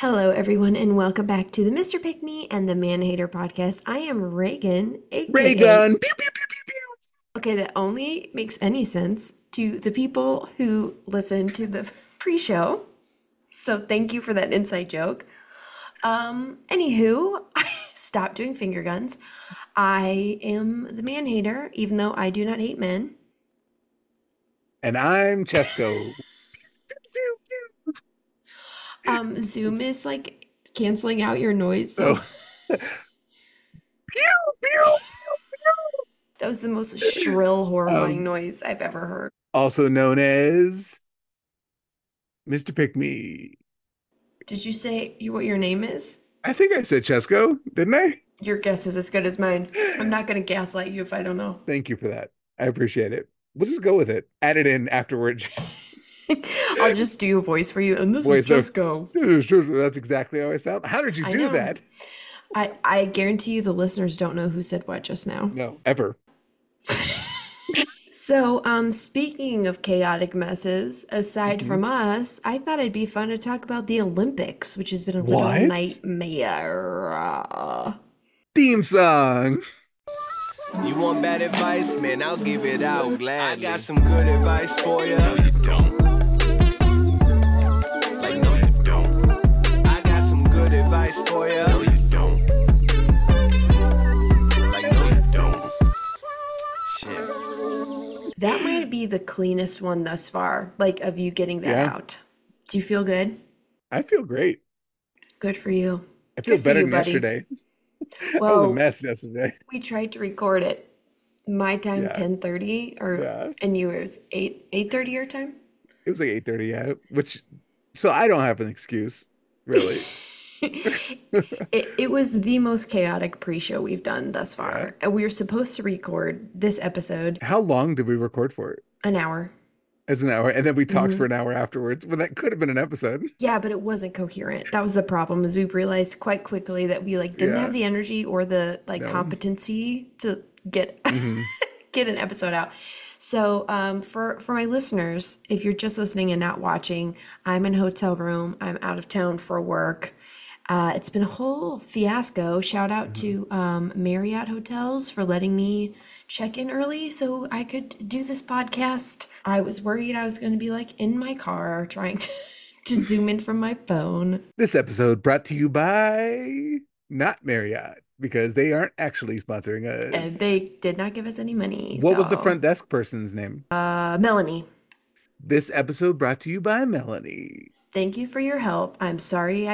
Hello, everyone, and welcome back to the Mr. Pick Me and the Man Hater podcast. I am Reagan, Ray aka. gun. Pew, pew, pew, pew, pew. Okay, that only makes any sense to the people who listen to the pre show. So thank you for that inside joke. Anywho, I stopped doing finger guns. I am the Man Hater, even though I do not hate men. And I'm Chesco. Pew, pew. Zoom is like canceling out your noise, so Oh, pew, pew, pew, that was the most shrill, pew. horrifying noise I've ever heard. Also known as Mr. Pick Me. Did you say what your name is? I think I said Chesco, didn't I? Your guess is as good as mine. I'm not going to gaslight you if I don't know. Thank you for that. I appreciate it. We'll just go with it. Add it in afterwards. I'll just do a voice for you, and this is Wait, so just go. that's exactly how I sound. How did you I do know. that? I guarantee you the listeners don't know who said what just now. No, ever. So, speaking of chaotic messes, aside Mhm. from us, I thought it'd be fun to talk about the Olympics, which has been a literal What? nightmare. Theme song. You want bad advice? Man, I'll give it out gladly. I got some good advice for you. No, you don't. Like, no, you don't. I got some good advice for you. No, you don't. Like, no, you don't. Shit. That might be the cleanest one thus far, like of you getting that Yeah, out. Do you feel good? I feel great. Good for you. I feel Good for better you, than buddy. yesterday. I was a Well, mess yesterday. we tried to record it. My time Yeah, 10:30 or yeah. and yours 8:30 your time? It was like 8:30, yeah. Which so I don't have an excuse, really. It was the most chaotic pre-show we've done thus Yeah. far. And we were supposed to record this episode How long did we record for it? an hour. As an hour, and then we talked for hmm an hour afterwards. Well, that could have been an episode. Yeah, but it wasn't coherent. That was the problem, is we realized quite quickly that we like didn't have Yeah. the energy or the like No. competency to get Hmm. get an episode out. So, for my listeners, if you're just listening and not watching, I'm in a hotel room. I'm out of town for work. It's been a whole fiasco. Shout out Hmm. to Marriott Hotels for letting me check in early so I could do this podcast. I was worried I was going to be like in my car trying to, to zoom in from my phone. This episode brought to you by not Marriott because they aren't actually sponsoring And us. they did not give us any money. What was the So, front desk person's name? Melanie, This episode brought to you by Melanie. thank you for your help. I'm sorry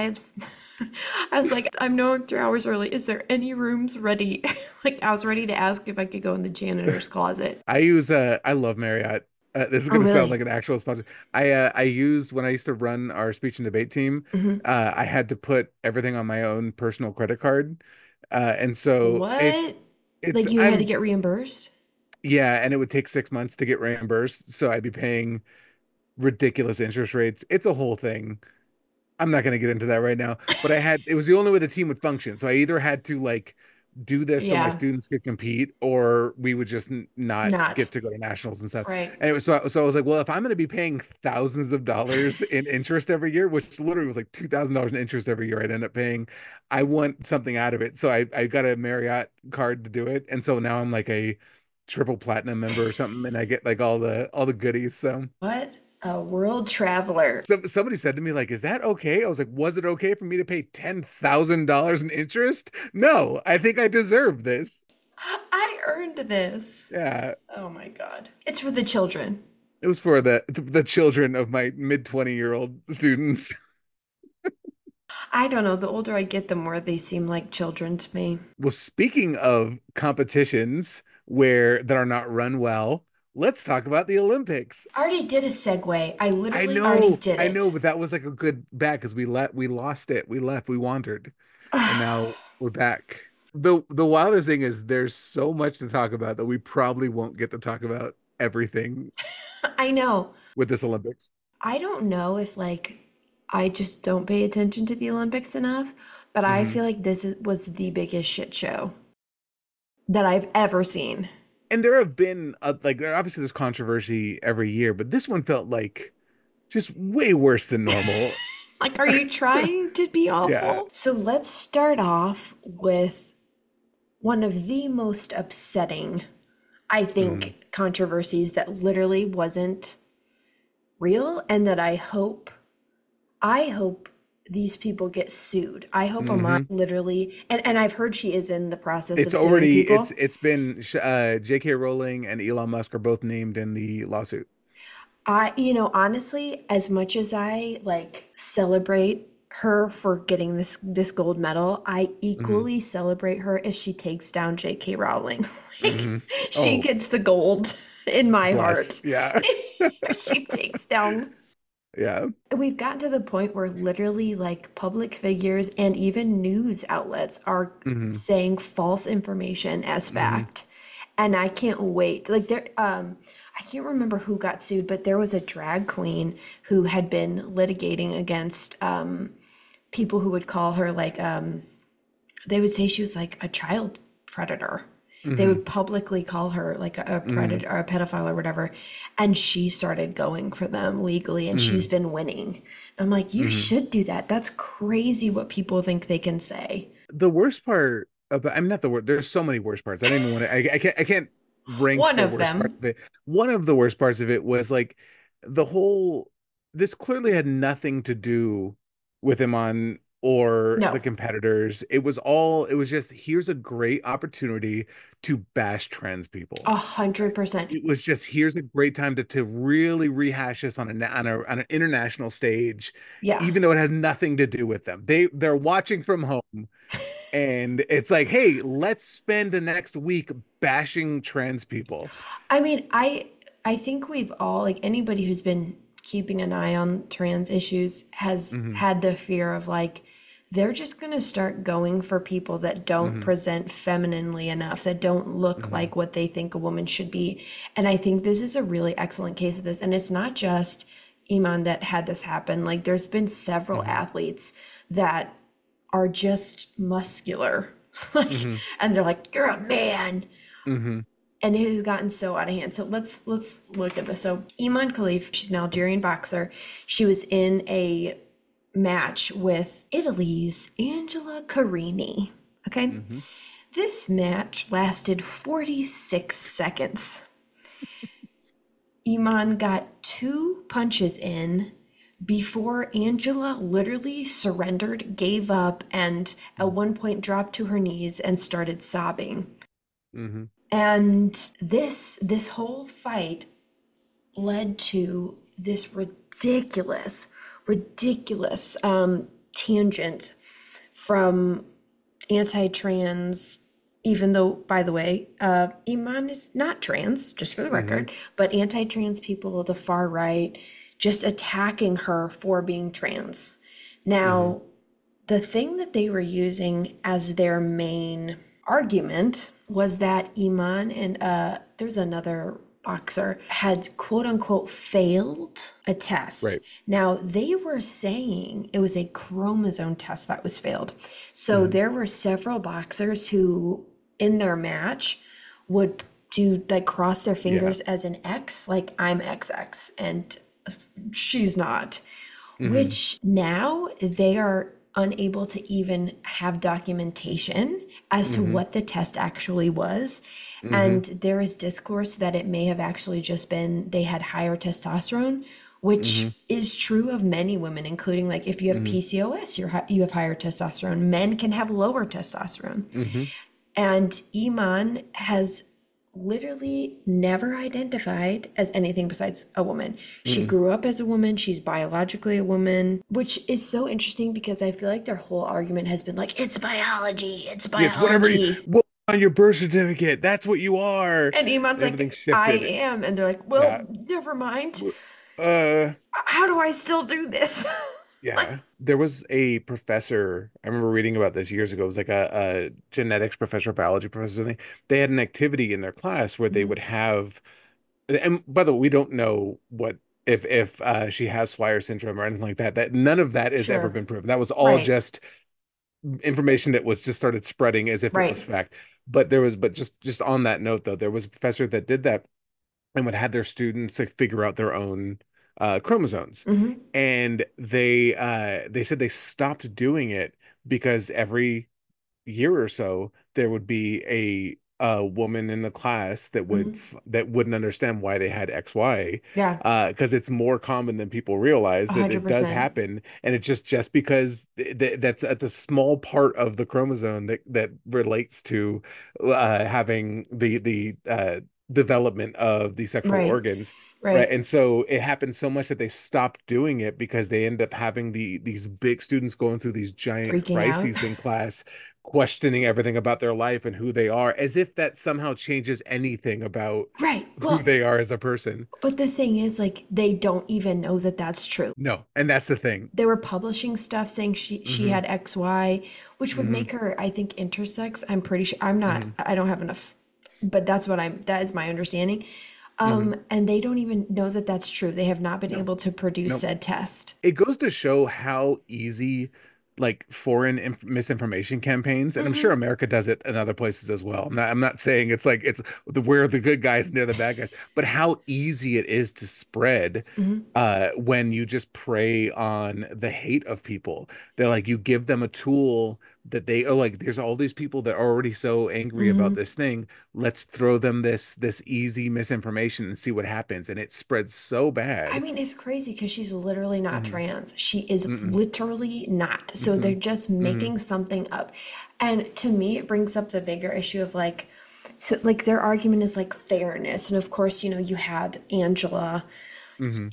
I was like, I'm knowing 3 hours early. Is there any rooms ready? Like, I was ready to ask if I could go in the janitor's closet. I love Marriott. This is Oh, going to sound really? like an actual sponsor. I used when I used to run our speech and debate team. hmm I had to put everything on my own personal credit card, and so What? it's Like, you had to I'm get reimbursed? yeah, and it would take 6 months to get reimbursed, so I'd be paying ridiculous interest rates. It's a whole thing. I'm not going to get into that right now, but it was the only way the team would function. So I either had to like do this so my Yeah, students could compete, or we would just not not. get to go to nationals and stuff. Right. And so I was like, well, if I'm going to be paying thousands of dollars in interest every year, which literally was like $2,000 in interest every year I'd end up paying, I want something out of it. So I got a Marriott card to do it. And so now I'm like a triple platinum member or something, and I get like all the goodies. So What a world traveler. somebody said to me, like, is that okay? I was like, was it okay for me to pay $10,000 in interest? No, I think I deserve this. I earned this. Yeah, Oh my God. It's for the children. it was for the children of my mid 20-year-old students. I don't know. The older I get, the more they seem like children to me. Well, speaking of competitions where that are not run well, let's talk about the Olympics. I already did a segue. I literally already did I know, it. but that was like a good back because we lost it. We left, we wandered, and now we're back. The wildest thing is there's so much to talk about that we probably won't get to talk about everything I know. with this Olympics. I don't know if like I just don't pay attention to the Olympics enough, but I Hmm. feel like was the biggest shit show that I've ever seen. And there have been like there obviously there's controversy every year, but this one felt like just way worse than normal. Like, are you trying to be Yeah. awful? So let's start off with one of the most upsetting, I Hmm. think, controversies that literally wasn't real and that I hope these people get sued. I hope Iman Hmm. literally, and I've heard she is in the process It's of suing already people. it's been J.K. Rowling and Elon Musk are both named in the lawsuit. Honestly, as much as I like celebrate her for getting this gold medal, I Hmm. equally celebrate her if she takes down J.K. Rowling. Like, Hmm. she Oh, gets the gold in my bless. heart. Yeah. If she takes down. Yeah. We've gotten to the point where literally like public figures and even news outlets are Hmm. saying false information as Hmm. fact. And I can't wait. Like I can't remember who got sued, but there was a drag queen who had been litigating against people who would call her like they would say she was like a child predator. They Hmm. would publicly call her like a Hmm. predator or a pedophile or whatever. And she started going for them legally and she's Hmm. been winning. I'm like, you Hmm. should do that. That's crazy what people think they can say. The worst part about, I'm not the worst. There's so many worst parts. I don't even want to. I can't rank One the of worst parts them. of it. One of the worst parts of it was like the whole. This clearly had nothing to do with him on or the No, competitors. It was all. It was just here's a great opportunity to bash trans people. 100%. It was just here's a great time to really rehash this on on an international stage, Yeah. even though it has nothing to do with them. They're watching from home and it's like, hey, let's spend the next week bashing trans people. I mean, I think we've all like anybody who's been keeping an eye on trans issues has Hmm. had the fear of like they're just going to start going for people that don't Hmm. present femininely enough, that don't look Hmm. like what they think a woman should be. And I think this is a really excellent case of this. And it's not just Iman that had this happen. Like there's been several Hmm. athletes that are just muscular. Like, Hmm. and they're like, you're a man, Hmm. and it has gotten so out of hand. So let's look at this. So Iman Khalif, she's an Algerian boxer. She was in a match with Italy's Angela Carini. Okay. Hmm. This match lasted 46 seconds. Iman got two punches in before Angela literally surrendered, gave up, and at one point dropped to her knees and started sobbing. Hmm. And this whole fight led to this ridiculous tangent from anti-trans, even though, by the way, Iman is not trans, just for the Hmm. record, but anti-trans people, the far right, just attacking her for being trans. Hmm. Now, the thing that they were using as their main argument was that Iman and there's another boxer had quote unquote failed a test. Right. Now they were saying it was a chromosome test that was failed. So Hmm. there were several boxers who in their match would do like cross their Yeah. fingers as an X, like I'm XX and she's not, Hmm. which now they are unable to even have documentation as to Hmm. what the test actually was. Hmm. And there is discourse that it may have actually just been they had higher testosterone, which Hmm. is true of many women, including like if you have Hmm. PCOS, you have higher testosterone. Men can have lower testosterone. Hmm. And Iman has literally never identified as anything besides a woman. She Hmm. grew up as a woman, she's biologically a woman, which is so interesting because I feel like their whole argument has been like, it's biology, it's It's whatever you biology. what on your birth certificate. That's what you are. And Iman's And everything like, I shifted. am. And they're like, Yeah. well, never mind. Uh, How do I still do this? Like, Yeah, there was a professor. I remember reading about this years ago. It was like a genetics professor, biology professor. Something. They had an activity in their class where they mhm, would have, and by the way, we don't know what if she has Swyer syndrome or anything like that. That none of that has ever sure. been proven. That was all Right, just information that was just started spreading as if it was right. fact. But just on that note though, there was a professor that did that and would have their students like figure out their own chromosomes, Hmm. and they said they stopped doing it because every year or so there would be a woman in the class that Hmm. that wouldn't understand why they had XY, Yeah, because it's more common than people realize that it does 100%. happen, and it's just because that's at the small part of the chromosome that relates to having the development of the sexual Right, organs. Right. right. And so it happened so much that they stopped doing it because they end up having these big students going through these giant Freaking out. crises in class, questioning everything about their life and who they are, as if that somehow changes anything about Right. who Well, they are as a person. but the thing is, like, they don't even know that that's true. No. And that's the thing. They were publishing stuff saying she Hmm. had XY, which would Hmm. make her, I think, intersex. I'm pretty sure. I'm not. Hmm. I don't have enough, but that is my understanding. Hmm. And they don't even know that that's true. They have not been No. able to produce No. said test. It goes to show how easy like foreign misinformation campaigns, and I'm sure Hmm. America does it in other places as well. I'm not saying it's like it's we're the good guys and they're the bad guys, but how easy it is to spread Hmm. when you just prey on the hate of people. They're like you give them a tool that they like there's all these people that are already so angry about Hmm. this thing. Let's throw them this easy misinformation and see what happens. And it spreads so I bad. mean, it's crazy because she's literally not Hmm. trans. She is Hmm. literally not. So they're Hmm. just Hmm. making something up. And to me, it brings up the bigger issue of like, so like their argument is like fairness. And of course, you had Angela Hmm.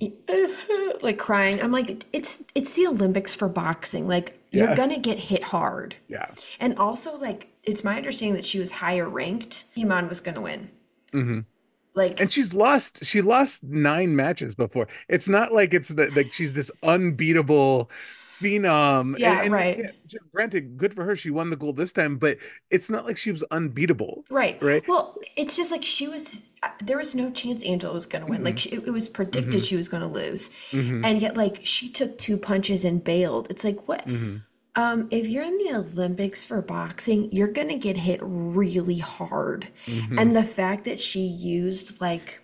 like crying. I'm like, it's the Olympics for boxing. Like you're Yeah. gonna get hit hard. Yeah. And also like it's my understanding that she was higher ranked. Iman was gonna win. Hmm. And Like, she lost 9 matches before. It's not like like she's this unbeatable phenom. yeah, And yeah, right. granted, good for her. She won the gold this time, but it's not like she was unbeatable, Right. right? Well, it's just like there was no chance Angela was going to win. Like Hmm. it was predicted Hmm. she was going to lose. Hmm. And yet like she took two punches and bailed. It's like what Hmm. if you're in the Olympics for boxing, you're going to get hit really hard. Hmm. And the fact that she used like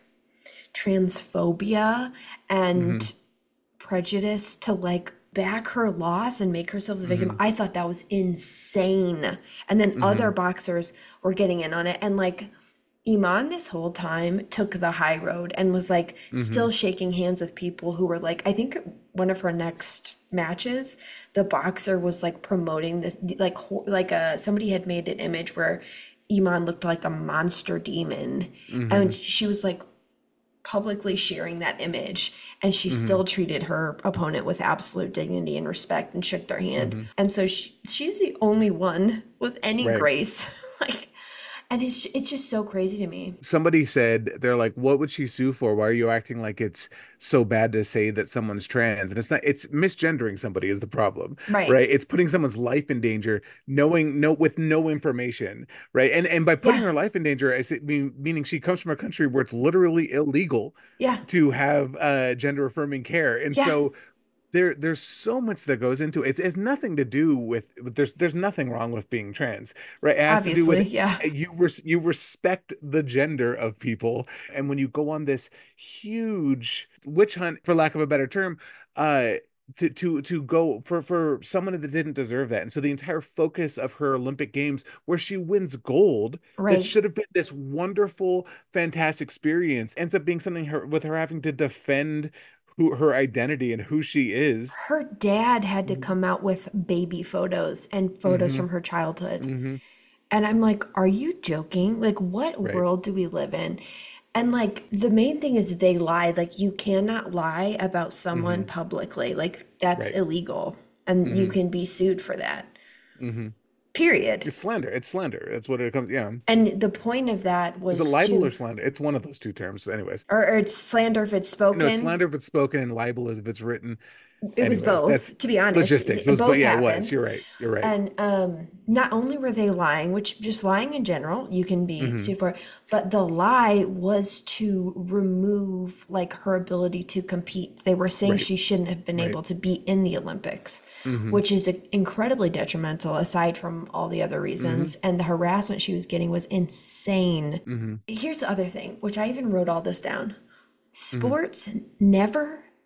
transphobia Hmm. and prejudice to like back her loss and make herself the victim. Hmm. I thought that was insane. And then other Hmm. boxers were getting in on it. And like Iman this whole time took the high road and was like Hmm. still shaking hands with people who were like, I think one of her next matches, the boxer was like promoting this, like, somebody had made an image where Iman looked like a monster demon. And Hmm. she was like, publicly sharing that image, and she Hmm. still treated her opponent with absolute dignity and respect and shook their hand. Hmm. And so she's the only one with any Right. grace. Like, and it's just so crazy to me. Somebody said they're like, what would she sue for? Why are you acting like it's so bad to say that someone's trans? And it's not, it's misgendering somebody is the problem, Right. right? It's putting someone's life in danger, knowing no with no information, right? And by putting Yeah. her life in danger, meaning she comes from a country where it's literally illegal Yeah. to have gender affirming care. And Yeah. so there's so much that goes into it. It has nothing to do with there's nothing wrong with being trans, right? It has to do Obviously. with Yeah. you respect the gender of people, and when you go on this huge witch hunt, for lack of a better term, uh to go for someone that didn't deserve that. And so the entire focus of her Olympic Games, where she wins gold, that Right. should have been this wonderful, fantastic experience, ends up being something with her having to defend her identity and who she is. Her dad had to Hmm. come out with baby photos and photos Hmm. from her childhood. Hmm. And I'm like, are you joking? Like, what Right. world do we live in? And like, the main thing is they lied. Like, you cannot lie about someone Hmm. publicly. Like, that's Right. illegal. And you Hmm. can be sued for that. Hmm. Period. It's slander. It's slander. That's what it comes. Yeah. And the point of that Is it was libel or to, slander? It's one of those two terms. But anyways, or it's slander if it's no, it's spoken. slander if it's spoken and libel is if it's written. It was Anyways, that's both, to be honest. logistics. It was, but Both yeah, it was. happened. You're right. You're right. And not only were they lying, which just lying in general, you can be Hmm. sued for, but the lie was to remove like her ability to compete. They were saying Right. she shouldn't have been Right. able to be in the Olympics, Hmm. which is incredibly detrimental aside from all the other Hmm. reasons. And the harassment she was getting was insane. Hmm. Here's the other thing, which I even wrote all this down. Hmm. Sports never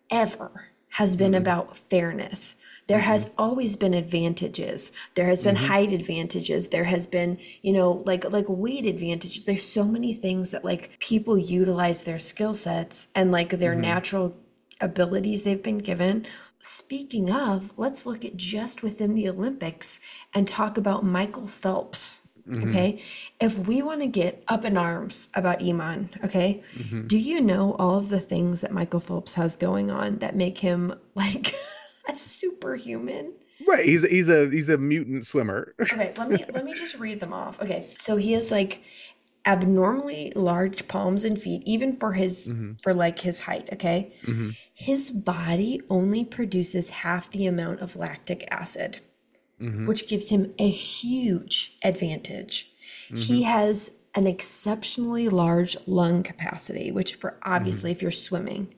ever has been about fairness. There has always been advantages. There has been height advantages. There has been, like weight advantages. There's so many things that like people utilize their skill sets and like their natural abilities they've been given. Speaking of, let's look at just within the Olympics and talk about Michael Phelps. Okay. If we want to get up in arms about Iman, okay, do you know all of the things that Michael Phelps has going on that make him like a superhuman? Right. He's a mutant swimmer. Okay, let me just read them off. Okay, so he has like abnormally large palms and feet, even for his for like his height. Okay, his body only produces half the amount of lactic acid, which gives him a huge advantage. He has an exceptionally large lung capacity, which for obviously if you're swimming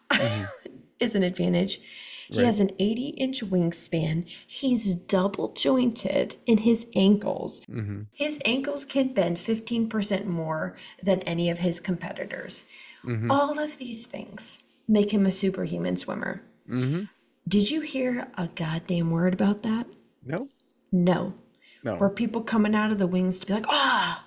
is an advantage. He has an 80-inch wingspan. He's double jointed in his ankles. His ankles can bend 15% more than any of his competitors. All of these things make him a superhuman swimmer. Did you hear a goddamn word about that? No. No. No. Or people coming out of the wings to be like,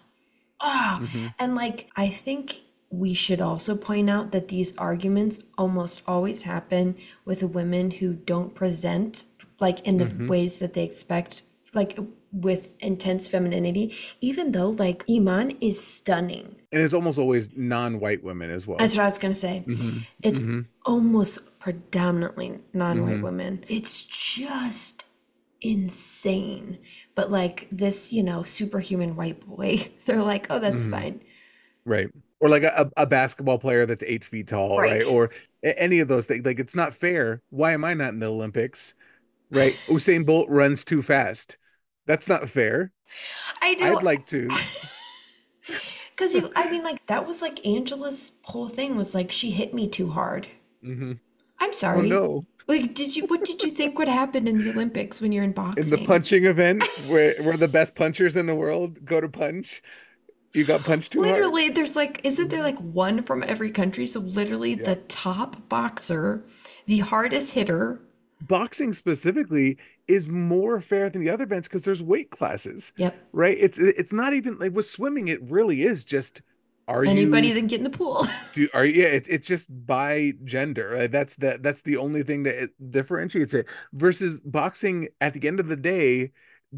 and like, I think we should also point out that these arguments almost always happen with women who don't present like in the ways that they expect, like with intense femininity, even though like Iman is stunning. And it's almost always non-white women as well. That's what I was going to say. It's almost predominantly non-white women. It's just insane. But like this, superhuman white boy, they're like, oh, that's fine. Right. Or like a basketball player that's 8 feet tall, right? Or any of those things. Like, it's not fair. Why am I not in the Olympics? Right? Usain Bolt runs too fast. That's not fair. I know. I'd like to. Because I mean, like that was like Angela's whole thing was like she hit me too hard. I'm sorry. Oh no. Like, what did you think would happen in the Olympics when you're in boxing? In the punching event where the best punchers in the world go to punch, you got punched too hard. Literally, there's like, isn't there like one from every country? So literally the top boxer, the hardest hitter. Boxing specifically is more fair than the other events because there's weight classes. Yep. Right? It's not even like with swimming, it really is just anybody that can get in the pool. It's just by gender. Right? That's the only thing that it differentiates it versus boxing. At the end of the day,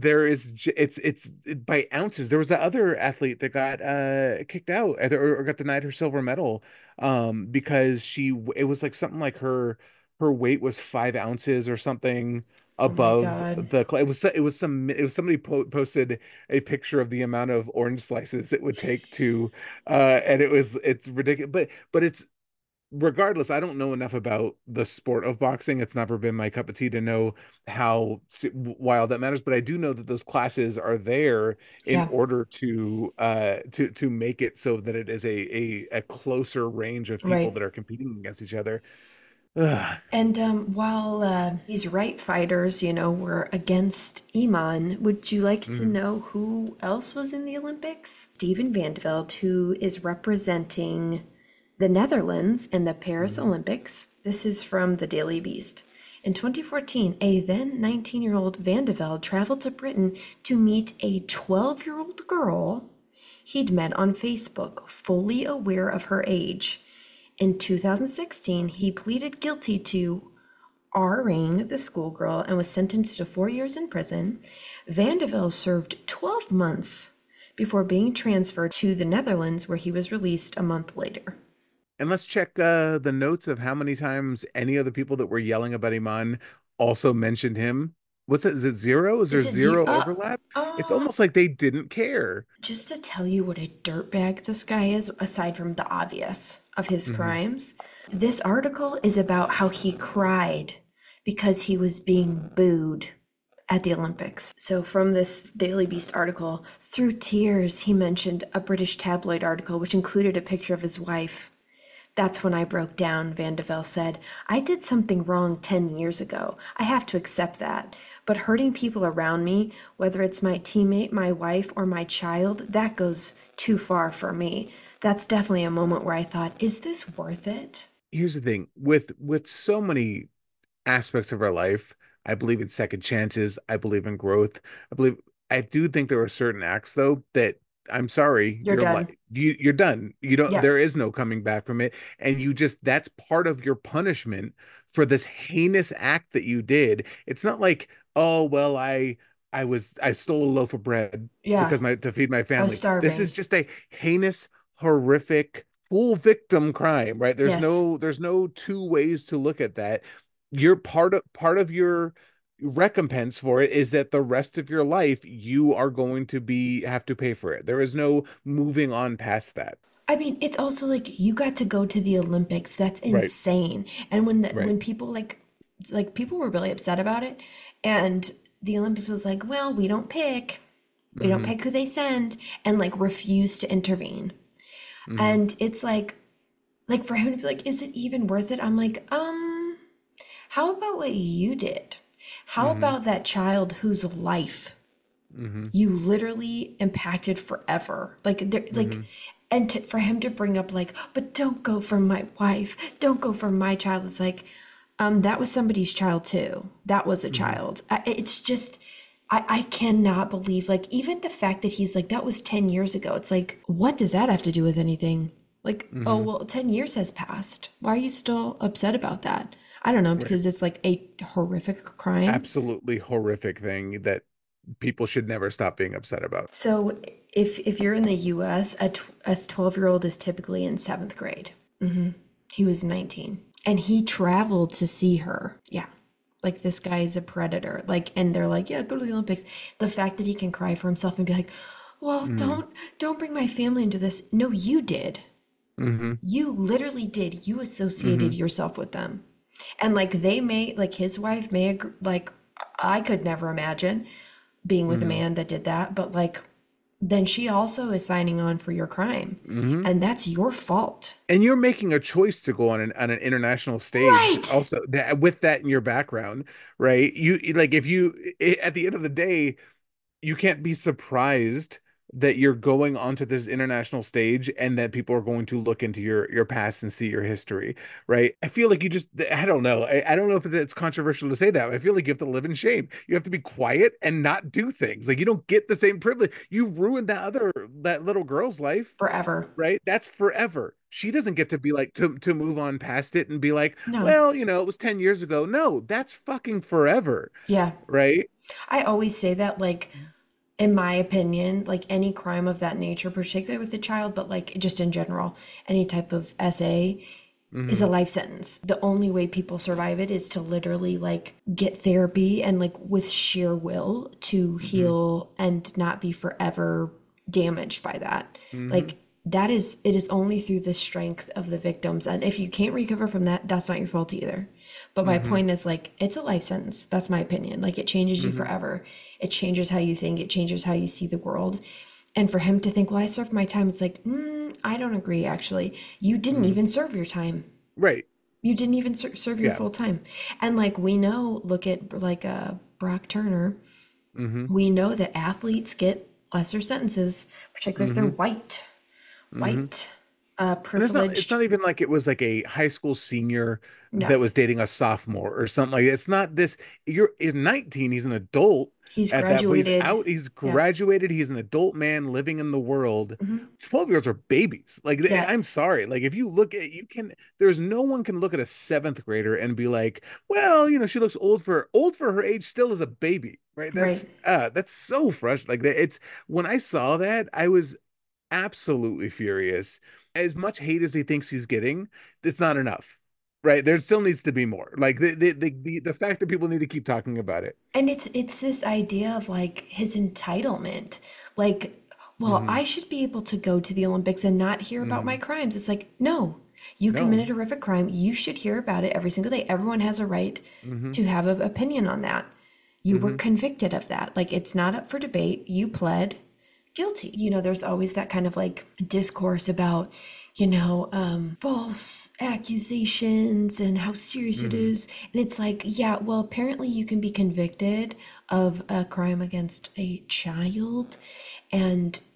it's by ounces. There was that other athlete that got kicked out or got denied her silver medal because it was like something like her weight was 5 ounces or something above it was somebody posted a picture of the amount of orange slices it would take to and it's ridiculous, but it's regardless. I don't know enough about the sport of boxing. It's never been my cup of tea to know how wild that matters, but I do know that those classes are there in order to make it so that it is a closer range of people that are competing against each other. Ugh. And while these right fighters, were against Iman, would you like to know who else was in the Olympics? Steven van de Velde, who is representing the Netherlands in the Paris Olympics. This is from the Daily Beast. In 2014, a then 19-year-old van de Velde traveled to Britain to meet a 12-year-old girl he'd met on Facebook, fully aware of her age. In 2016, he pleaded guilty to R-ing the schoolgirl and was sentenced to 4 years in prison. Van de Velde served 12 months before being transferred to the Netherlands, where he was released a month later. And let's check the notes of how many times any of the people that were yelling about Iman also mentioned him. What's that? Is it zero? Is there zero overlap? It's almost like they didn't care. Just to tell you what a dirtbag this guy is, aside from the obvious of his crimes, this article is about how he cried because he was being booed at the Olympics. So from this Daily Beast article, through tears, he mentioned a British tabloid article which included a picture of his wife. That's when I broke down, Van de Velde said. I did something wrong 10 years ago. I have to accept that. But hurting people around me, whether it's my teammate, my wife, or my child, that goes too far for me. That's definitely a moment where I thought, is this worth it? here's the thing with so many aspects of our life. I believe in second chances. I believe in growth. I believe I do think there are certain acts though that I'm sorry, You're done. you're done. You don't Yeah. there is no coming back from it. And you just that's part of your punishment for this heinous act that you did. It's not like, oh well, I stole a loaf of bread Yeah. because my to feed my I was family. This is starving. just a heinous, horrific, full victim crime, right? Yes. There's no two ways to look at that. You're part of your recompense for it is that the rest of your life you are going to be have to pay for it. There is no moving on past that. I mean, it's also like you got to go to the Olympics. That's Right, insane. And when right. when people like people were really upset about it, and the Olympics was like, well, we don't Hmm. pick who they send, and like refused to intervene. Hmm. And it's like for him to be like, is it even worth it? I'm like, how about what you did? How Hmm. about that child whose life Hmm. you literally impacted forever? Like there, like, Hmm. and for him to bring up like, but don't go for my wife, don't go for my child. It's like, that was somebody's child too. That was a Hmm. child. It's just, I cannot believe like even the fact that he's like that was 10 years ago. It's like, what does that have to do with anything? Like, oh Hmm. well, 10 years has passed. Why are you still upset about that? I don't know Right. because it's like a horrific crime. Absolutely horrific thing that people should never stop being upset about. So if you're in the U.S., a 12-year-old is typically in seventh grade. He was 19, and he traveled to see her. Yeah, like this guy is a predator. Like, and they're like, yeah, go to the Olympics. The fact that he can cry for himself and be like, well, Hmm. don't bring my family into this. No, you did. Hmm. You literally did. You Hmm. associated yourself with them. And like they may, like his wife may agree, like I could never imagine being with a Hmm. man that did that, but like then she also is signing on for your crime. Hmm. And that's your fault. And you're making a choice to go on an international stage Right. also with that in your background, right? Like if at the end of the day you can't be surprised that you're going onto this international stage and that people are going to look into your past and see your history, right? I feel like you just I don't know. I don't know if it's controversial to say that. I feel like you have to live in shame. You have to be quiet and not do things. Like you don't get the same privilege. You ruined that little girl's life, Forever. right? That's forever. She doesn't get to be like to move on past it and be like, No. well, it was 10 years ago. No, that's fucking forever, Yeah. right? I always say that, like, in my opinion, like any crime of that nature, particularly with a child, but like just in general, any type of SA is a Hmm. life sentence. The only way people survive it is to literally like get therapy and like with sheer will to Hmm. heal and not be forever damaged by that. Hmm. Like that is it is only through the strength of the victims. And if you can't recover from that, that's not your fault either. But my Hmm. point is like it's a life sentence. That's my opinion. Like it changes you Hmm. forever. It changes how you think, it changes how you see the world. And for him to think, well, I served my time, it's like, I don't agree, actually. You didn't Hmm. even serve your time. Right. You didn't even serve your Yeah. full time. And like we know, look at like Brock Turner, Hmm. we know that athletes get lesser sentences, particularly if they're Hmm. Hmm. white, And it's privileged. not even like it was like a high school senior No, that was dating a sophomore or something like that. It's not this. He's 19, he's an adult he's at that point. He's graduated. out, he's Yeah. graduated, he's an adult man living in the world. Hmm. 12-year-olds are babies. Like Yeah. I'm sorry. Like if you look at there's no one can look at a seventh grader and be like, well, she looks old for her age still as a baby, right? Right. That's so frustrating. Like it's when I saw that, I was absolutely furious. As much hate as he thinks he's getting, it's not enough, right? There still needs to be more. Like the fact that people need to keep talking about it. And it's this idea of like his entitlement. Like, well, Hmm. I should be able to go to the Olympics and not hear about my Hmm. crimes. It's like, no, you No. committed a horrific crime. You should hear about it every single day. Everyone has a right Hmm. to have an opinion on that. You were Hmm. convicted of that. Like, it's not up for debate. You pled guilty. There's always that kind of like discourse about, false accusations and how serious it Hmm. is. And it's like, yeah, well, apparently you can be convicted of a crime against a child and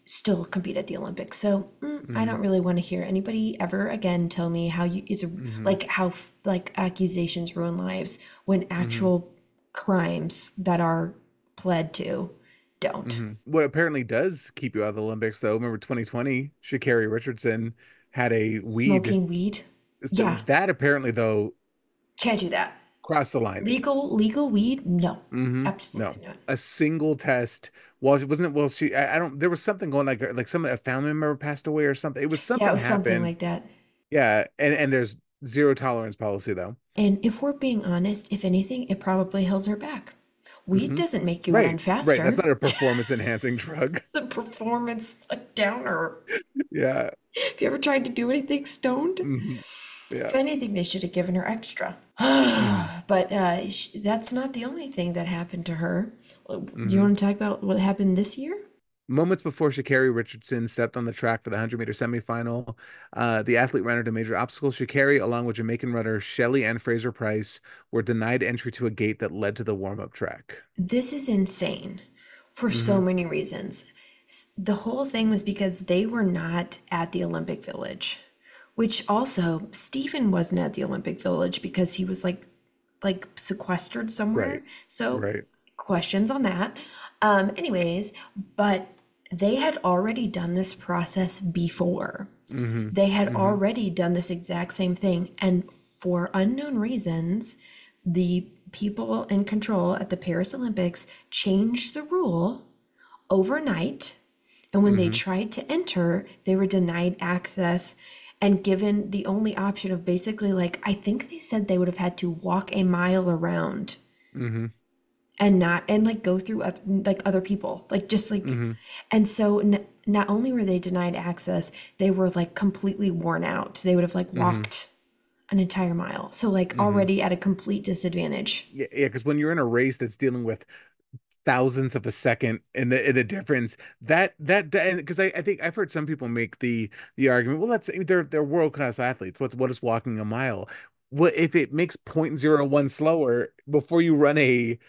still compete at the Olympics. So I Hmm. don't really want to hear anybody ever again tell me how Hmm. like how like accusations ruin lives when Hmm. actual crimes that are pled to don't. Hmm. What apparently does keep you out of the Olympics, though, remember 2020, Sha'Carri Richardson had a weed. Smoking weed, So yeah, that apparently, though, can't do that. crossed the line. Legal weed, no, No, absolutely not. a single test. Well, it wasn't. Well, I don't. There was something going like some a family member passed away or something. It was Yeah, it something was something happened. like that. Yeah, and there's zero tolerance policy though. And if we're being honest, if anything, it probably held her back. Weed Hmm. doesn't make you run Right, right. That's faster. not a performance enhancing drug. The performance like downer. Yeah. Have you ever tried to do anything stoned? Hmm. If Yeah. anything, they should have given her extra. Hmm. But that's not the only thing that happened to her. Do you Hmm. want to talk about what happened this year? Moments before Sha'Carri Richardson stepped on the track for the 100-meter semifinal, the athlete ran into a major obstacle. Sha'Carri, along with Jamaican runner Shelley Ann Fraser-Price, were denied entry to a gate that led to the warm-up track. This is insane for so Hmm. many reasons. The whole thing was because they were not at the Olympic Village, which also Stephen wasn't at the Olympic Village because he was like sequestered Right. somewhere. So Right. questions on that. Anyways, but they had already done this process before. Hmm. They had Hmm. already done this exact same thing. And for unknown reasons, the people in control at the Paris Olympics changed the rule overnight. And when they Hmm. tried to enter, they were denied access and given the only option of basically, like, I think they said they would have had to walk a mile around Hmm. and not, and like go through like other people, like just like, Hmm. and so not only were they denied access, they were like completely worn out. They would have like Hmm. walked an entire mile. So, like, Hmm. already at a complete disadvantage. Yeah, yeah, because when you're in a race that's dealing with thousandths of a second and the difference that because I think I've heard some people make the argument, well, that's they're world-class athletes. What is walking a mile? What if it makes 0.01 slower before you run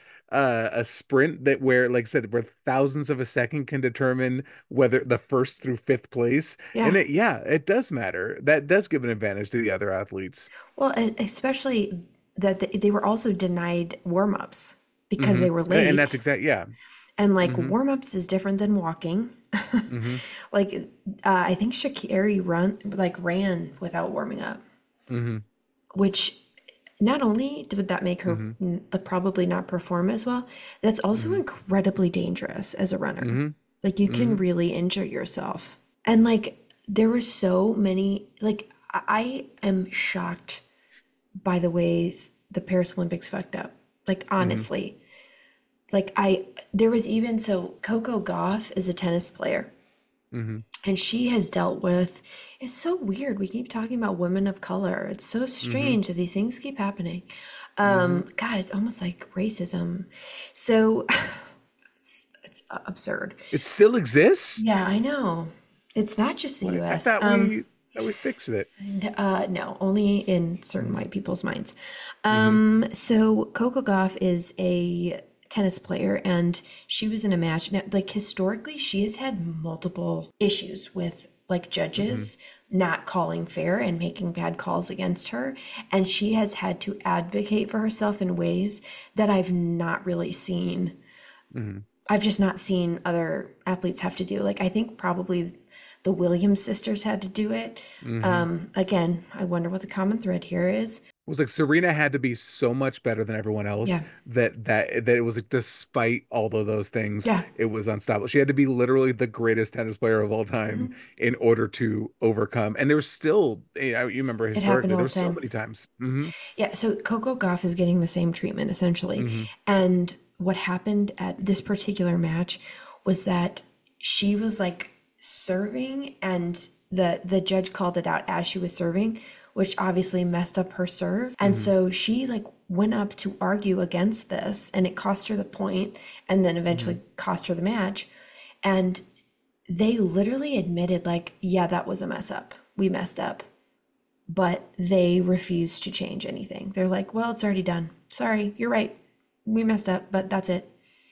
a sprint that where, like I said, where thousandths of a second can determine whether the first through fifth place, and Yeah. it does matter. That does give an advantage to the other athletes. Well, especially that they were also denied warm-ups because Hmm. they were And that's late. exact, yeah. And like Hmm. warm-ups is different than walking. Hmm. Like I think Shakiri ran without warming up, Hmm. which not only would that make her Hmm. probably not perform as well, that's also Hmm. incredibly dangerous as a runner. Hmm. Like you can Hmm. really injure yourself. And like there were so many like I am shocked by the ways the Paris Olympics fucked up. Like Hmm. honestly. Like there was even so Coco Gauff is a tennis player Hmm. and she has dealt with it's so weird. We keep talking about women of color. It's so Hmm. strange that these things keep happening. Hmm. God, it's almost like racism. So it's absurd. It still exists? Yeah, I know. It's not just the What? I US. thought we fixed it. No, only in certain Hmm. white people's minds. Hmm. So Coco Gauff is a tennis player, and she was in a match. Now, like historically, she has had multiple issues with like Hmm. judges not calling fair and making bad calls against her, and she has had to advocate for herself in ways that I've not really seen. Hmm. I've just not seen other athletes have to do. Like I think probably the Williams sisters had to do it. Hmm. Again, I wonder what the common thread here is. It was like Serena had to be so much better than everyone else Yeah, that it was like, despite all of those things, yeah, it was unstoppable. She had to be literally the greatest tennis player of all time hmm, in order to overcome. And there was still, you remember it happened historically, all there the was so time. many times. Hmm. Yeah, so Coco Gauff is getting the same treatment essentially. Hmm. And what happened at this particular match was that she was like serving and the judge called it out as she was serving, which obviously messed up her serve. And Hmm. so she like went up to argue against this and it cost her the point and then Hmm. eventually cost her the match. And they literally admitted like, yeah, that was a mess up. We messed up, but they refuse to change anything. They're like, well, it's already done. Sorry, you're right. We messed up, but that's it.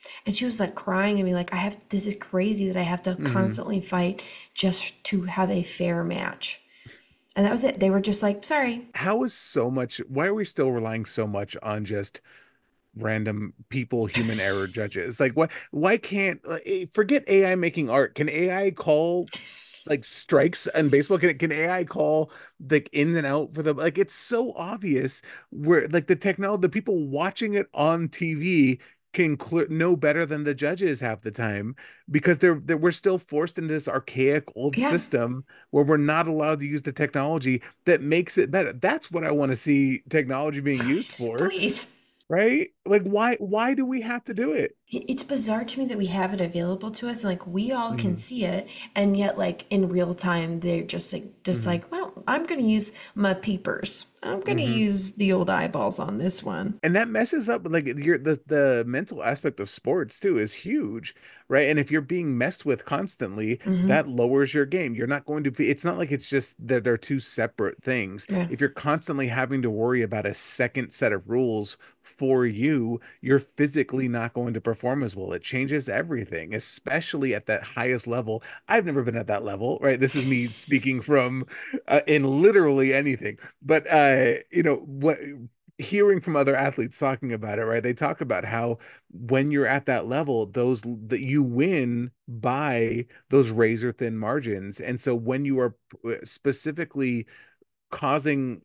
And she was like crying and be like, this is crazy that I have to Hmm. constantly fight just to have a fair match. And that was it. They were just like, sorry. How is so much, why are we still relying so much on just random people, human error judges? Like, why can't, forget AI making art. Can AI call like strikes in baseball? Can AI call like in and out for the, like, it's so obvious where like the technology, the people watching it on TV can know better than the judges half the time because we're still forced into this archaic old Yeah, system where we're not allowed to use the technology that makes it better. That's what I want to see technology being used for, please. right? Like, why do we have to do it? It's bizarre to me that we have it available to us and like we all can Hmm. see it, and yet like in real time they're just Hmm. like, well, I'm gonna use my peepers. I'm gonna Hmm. use the old eyeballs on this one. And that messes up like the mental aspect of sports too is huge, right? And if you're being messed with constantly, Mm-hmm. that lowers your game. You're not going to be, it's not like it's just that they're two separate things. Yeah. If you're constantly having to worry about a second set of rules for you, you're physically not going to perform as well. It changes everything, especially at that highest level. I've never been at that level, right? This is me speaking from in literally anything. But what, hearing from other athletes talking about it, right? They talk about how when you're at that level, those that you win by those razor thin margins. And so when you are specifically causing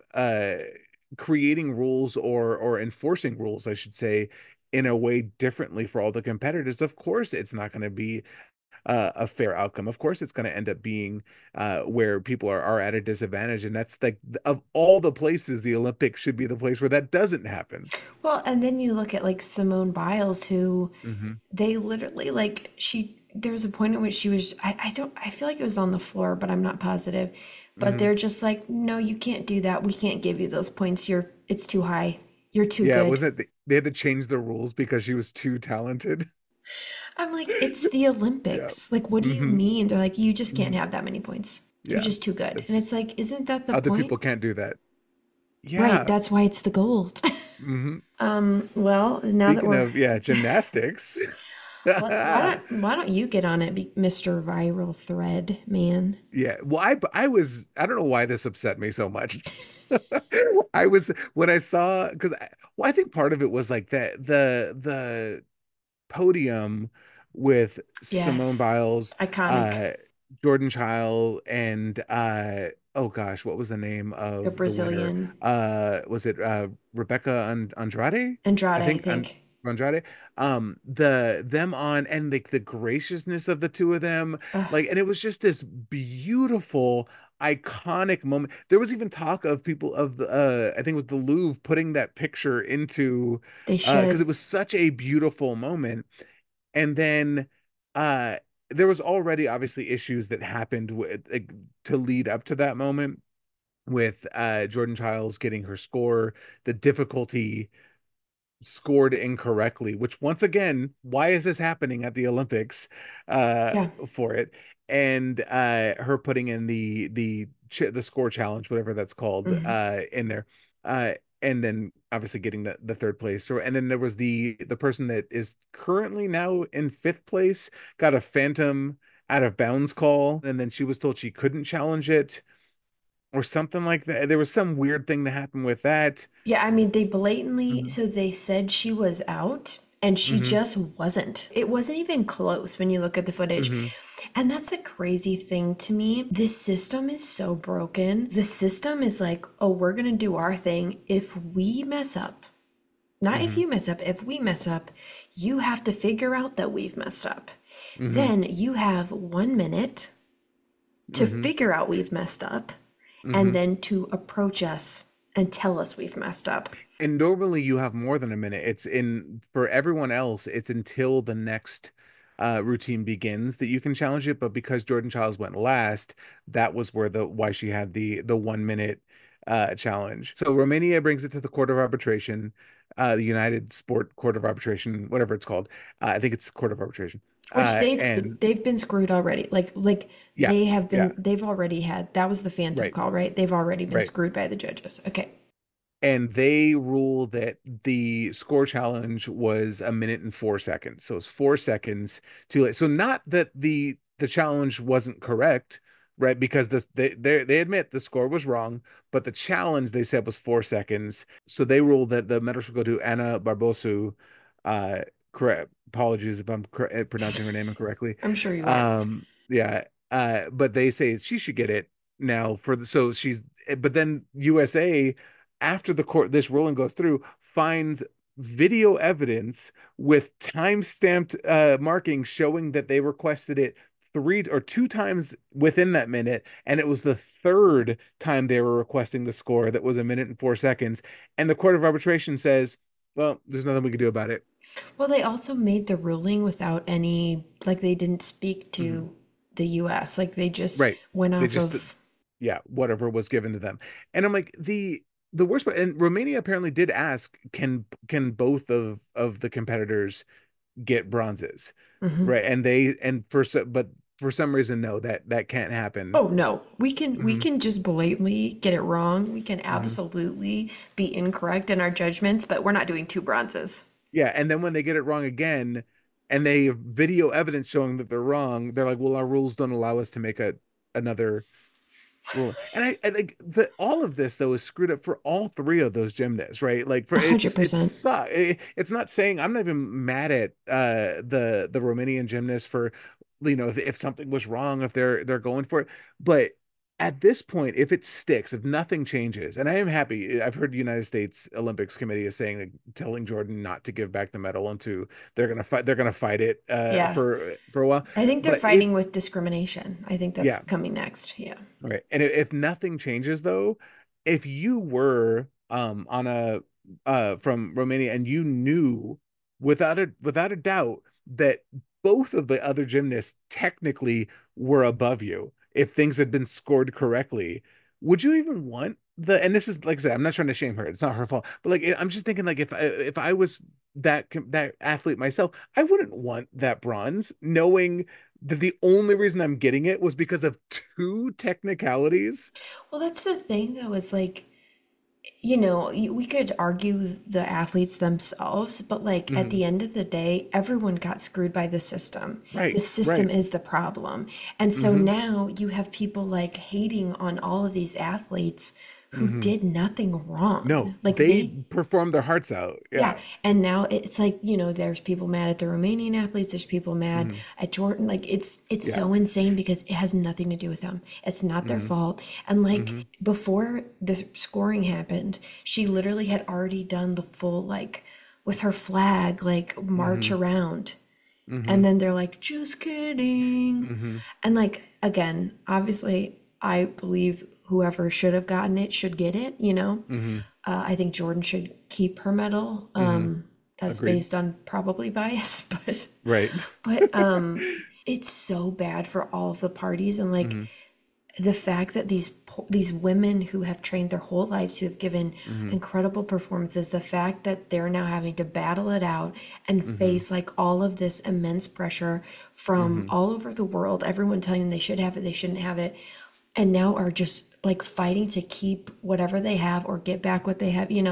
creating rules or enforcing rules, I should say, in a way differently for all the competitors, of course it's not going to be a fair outcome. Of course, it's going to end up being where people are at a disadvantage, and that's like of all the places, the Olympics should be the place where that doesn't happen. Well, and then you look at like Simone Biles, who Hmm. they literally like there was a point at which she was I don't I feel like it was on the floor, but I'm not positive. But Hmm. they're just like, no, you can't do that. We can't give you those points. It's too high. You're too Yeah, good. wasn't it? They had to change the rules because she was too talented. I'm like, it's the Yeah. Olympics. Like, what do you Hmm. mean? They're like, you just can't Hmm. have that many points. You're Yeah, just too good. And that's it's like, isn't that the other people point? can't do that. Right, Yeah. that's why it's the gold. Hmm. Well, now that Speaking we're of, yeah, gymnastics. why don't you get on it, Mr. Viral Thread Man? Yeah, well, I don't know why this upset me so much. I was when I saw because well, I think part of it was like that the podium with Simone Yes. Biles, Iconic. uh, Jordan Child, and oh gosh, what was the name The of the winner? Brazilian Was it Rebecca Andrade? Andrade, I I think think. Andrade. Them on and like the graciousness of the two of them, Ugh, like, and it was just this beautiful iconic moment. There was even talk of people of the I think it was the Louvre putting that picture into they because should. it was such a beautiful moment. And then uh there was already obviously issues that happened with like, to lead up to that moment with Jordan Childs getting her score, the difficulty scored incorrectly, which once again, why is this happening at the Olympics Yeah. for it? And her putting in the score challenge, whatever that's called, Mhm. in there. Uh and then obviously getting the third place. So, and then there was the person that is currently now in fifth place, got a phantom out of bounds call, and then she was told she couldn't challenge it or something like that. There was some weird thing that happened with that. Yeah, I mean, they blatantly, Hmm. so they said she was out and she Hmm. just wasn't. It wasn't even close when you look at the footage. Hmm. And that's a crazy thing to me. This system is so broken. The system is like, oh, we're going to do our thing. If we mess up, not if Hmm. you mess up, if we mess up, you have to figure out that we've messed up. Hmm. Then you have 1 minute to Hmm. figure out we've messed up and Hmm. then to approach us and tell us we've messed up. And normally you have more than a minute. It's in for everyone else, it's until the next routine begins that you can challenge it. But because Jordan Childs went last, that was where the why she had the 1 minute challenge. So Romania brings it to the Court of Arbitration, the United Sport Court of Arbitration, whatever it's called. I think it's Court of Arbitration. Which And they've been screwed already. Like yeah, yeah, they've already had that was the phantom right, call, right? They've already been right. screwed by the judges. Okay. and they rule that the score challenge was 1 minute and 4 seconds. So it's 4 seconds too late. So not that the challenge wasn't correct, right? Because they admit the score was wrong, but the challenge they said was 4 seconds. So they ruled that the medal should go to Anna Barbosu. Correct. Apologies if I'm pronouncing her name incorrectly. I'm sure you are. Yeah. But they say she should get it now for the so she's but then USA, after the court this ruling goes through, finds video evidence with time-stamped markings showing that they requested it 3 or 2 times within that minute, and it was the third time they were requesting the score that was 1 minute and 4 seconds. And the Court of Arbitration says, well, there's nothing we can do about it. Well, they also made the ruling without any, like, they didn't speak Mhm. to the US. Like, they just Right. went They off just of, yeah, whatever was given to them. And I'm like, the worst part, and Romania apparently did ask, can both of the competitors get bronzes? mhm. Right. And they and for so but for some reason, no, that can't happen. Oh no, we Hmm. can just blatantly get it wrong. We can Hmm. absolutely be incorrect in our judgments, but we're not doing two bronzes. Yeah, and then when they get it wrong again, and they have video evidence showing that they're wrong, they're like, well, our rules don't allow us to make another rule. And I think that all of this though is screwed up for all three of those gymnasts, right? Like for it's 100%. it's not saying, I'm not even mad at the Romanian gymnasts for, if something was wrong, if they're going for it, but at this point, if it sticks, if nothing changes, and I am happy, I've heard the United States Olympics Committee is saying, like, telling Jordan not to give back the medal, and to they're gonna fight it Yeah. for a while. I think they're But if fighting with discrimination. I think that's yeah, coming next. Yeah. right. And if nothing changes though, if you were on a from Romania, and you knew without a doubt that both of the other gymnasts technically were above you, if things had been scored correctly, would you even want and this is, like I said, I'm not trying to shame her. It's not her fault. But like, I'm just thinking, like, if I was that athlete myself, I wouldn't want that bronze, knowing that the only reason I'm getting it was because of two technicalities. Well, that's the thing though, is like, we could argue the athletes themselves, but like at Mhm. the end of the day, everyone got screwed by the system. The Right, system right. is the problem. And so Hmm. now you have people like hating on all of these athletes who Hmm. did nothing No, wrong. Like they they performed their hearts out. Yeah, Yeah. and now it's like, there's people mad at the Romanian athletes, there's people mad Hmm. at Jordan. Like it's Yeah. so insane because it has nothing to do with them. It's not their Hmm. fault. And like Hmm. before the scoring happened, she literally had already done the full, like, with her flag, like, march Hmm. around. Hmm. And then they're like, just kidding. Hmm. And like again, obviously I believe whoever should have gotten it should get it. Hmm. I think Jordan should keep her medal. Hmm. That's Agreed. based on probably bias, but Right. but it's so bad for all of the parties, and like Hmm. the fact that these women who have trained their whole lives, who have given Hmm. incredible performances, the fact that they're now having to battle it out and Hmm. face like all of this immense pressure from Hmm. all over the world, everyone telling them they should have it, they shouldn't have it, and now are just like fighting to keep whatever they have or get back what they have,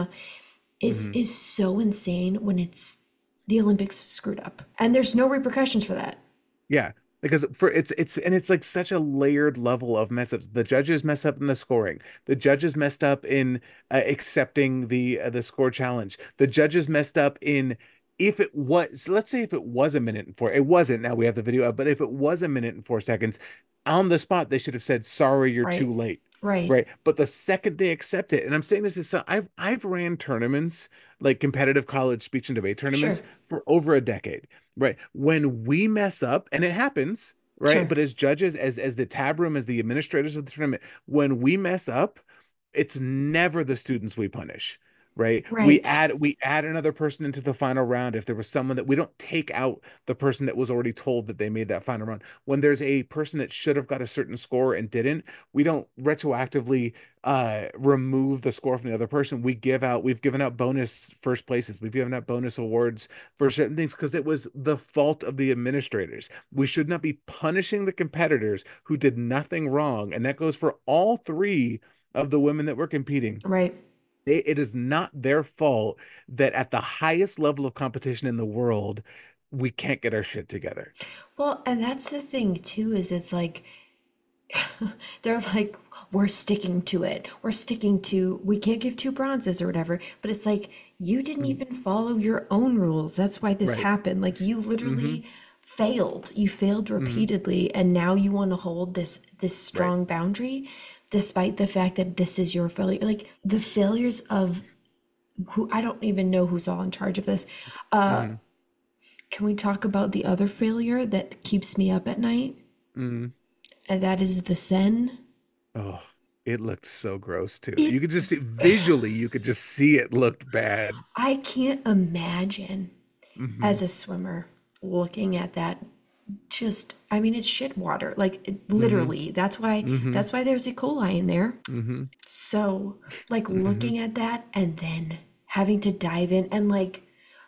is Hmm. is so insane when it's the Olympics screwed up and there's no repercussions for that. Yeah, because it's like such a layered level of mess ups. The judges mess up in the scoring. The judges messed up in accepting the score challenge. The judges messed up in, if it was, let's say if it was 1 minute and 4, it wasn't. Now we have the video up, but if it was 1 minute and 4 seconds, on the spot they should have said, "Sorry, you're Right. too late." Right. Right. But the second they accept it, and I'm saying this is, I've ran tournaments, like competitive college speech and debate Sure. tournaments, for over a decade. Right. When we mess up, and it happens, right? Sure. But as judges, as the tab room, as the administrators of the tournament, when we mess up, it's never the students we punish. Right. We Right. add we add another person into the final round if there was someone that we don't take out the person that was already told that they made that final round. When there's a person that should have got a certain score and didn't, we don't retroactively remove the score from the other person. We've given out bonus first places. We've given out bonus awards for certain things because it was the fault of the administrators. We should not be punishing the competitors who did nothing wrong. And that goes for all three of the women that were competing. Right. it is not their fault that at the highest level of competition in the world, we can't get our shit together. Well, and that's the thing too, is it's like they're like, we're sticking to it. We're sticking to, we can't give two bronzes or whatever. But it's like, you didn't Mm. even follow your own rules. That's why this Right. happened. Like, you Hmm. literally failed. You failed Hmm. repeatedly. And now you want to hold this Right. strong boundary, despite the fact that this is your failure. Like, the failures of who, I don't even know who's all in charge of this. Hmm. Can we talk about the other failure that keeps me up at night? Hmm. And that is the Sen. Oh, it looked so gross too. It You could just see visually, you could just see it looked bad. I can't imagine Hmm. as a swimmer looking at that. Just, I mean, it's shit water. Like, Hmm. literally. Hmm. That's why there's E. coli in there. Hmm. So, like, Hmm. looking at that and then having to dive in, and like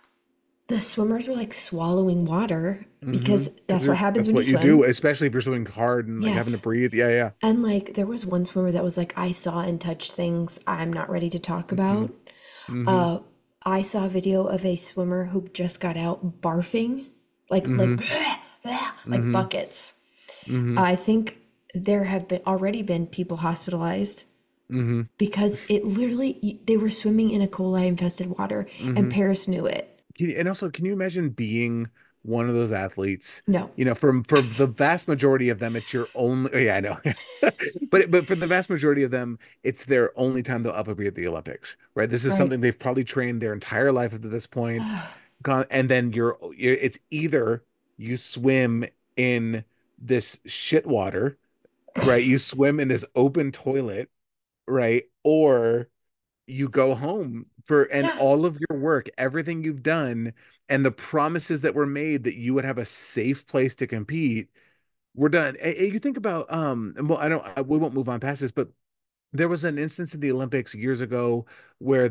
the swimmers were like swallowing water Hmm. because Because that's what happens that's when you what you do, swim. especially if you're swimming hard and like having to Yes. breathe. Yeah, yeah. And like there was one swimmer that was like, I saw and touched things I'm not ready to talk Hmm. about. Hmm. I saw a video of a swimmer who just got out barfing, like Hmm. like Hmm. buckets. Hmm. I think there have been already been people hospitalized Hmm. because it literally, they were swimming in a coli infested water, and Hmm. Paris knew it. And also, can you imagine being one of those athletes? No. You know, for the vast majority of them, it's your only. Oh, yeah, I know. But for the vast majority of them, it's their only time they'll ever be at the Olympics, right? This is Right. something they've probably trained their entire life up to this point. Gone, and then it's either you swim in this shit water, right? You swim in this open toilet, right? Or you go home for and Yeah. all of your work, everything you've done, and the promises that were made that you would have a safe place to compete, we're done. You think about well, we won't move on past this, but there was an instance in the Olympics years ago where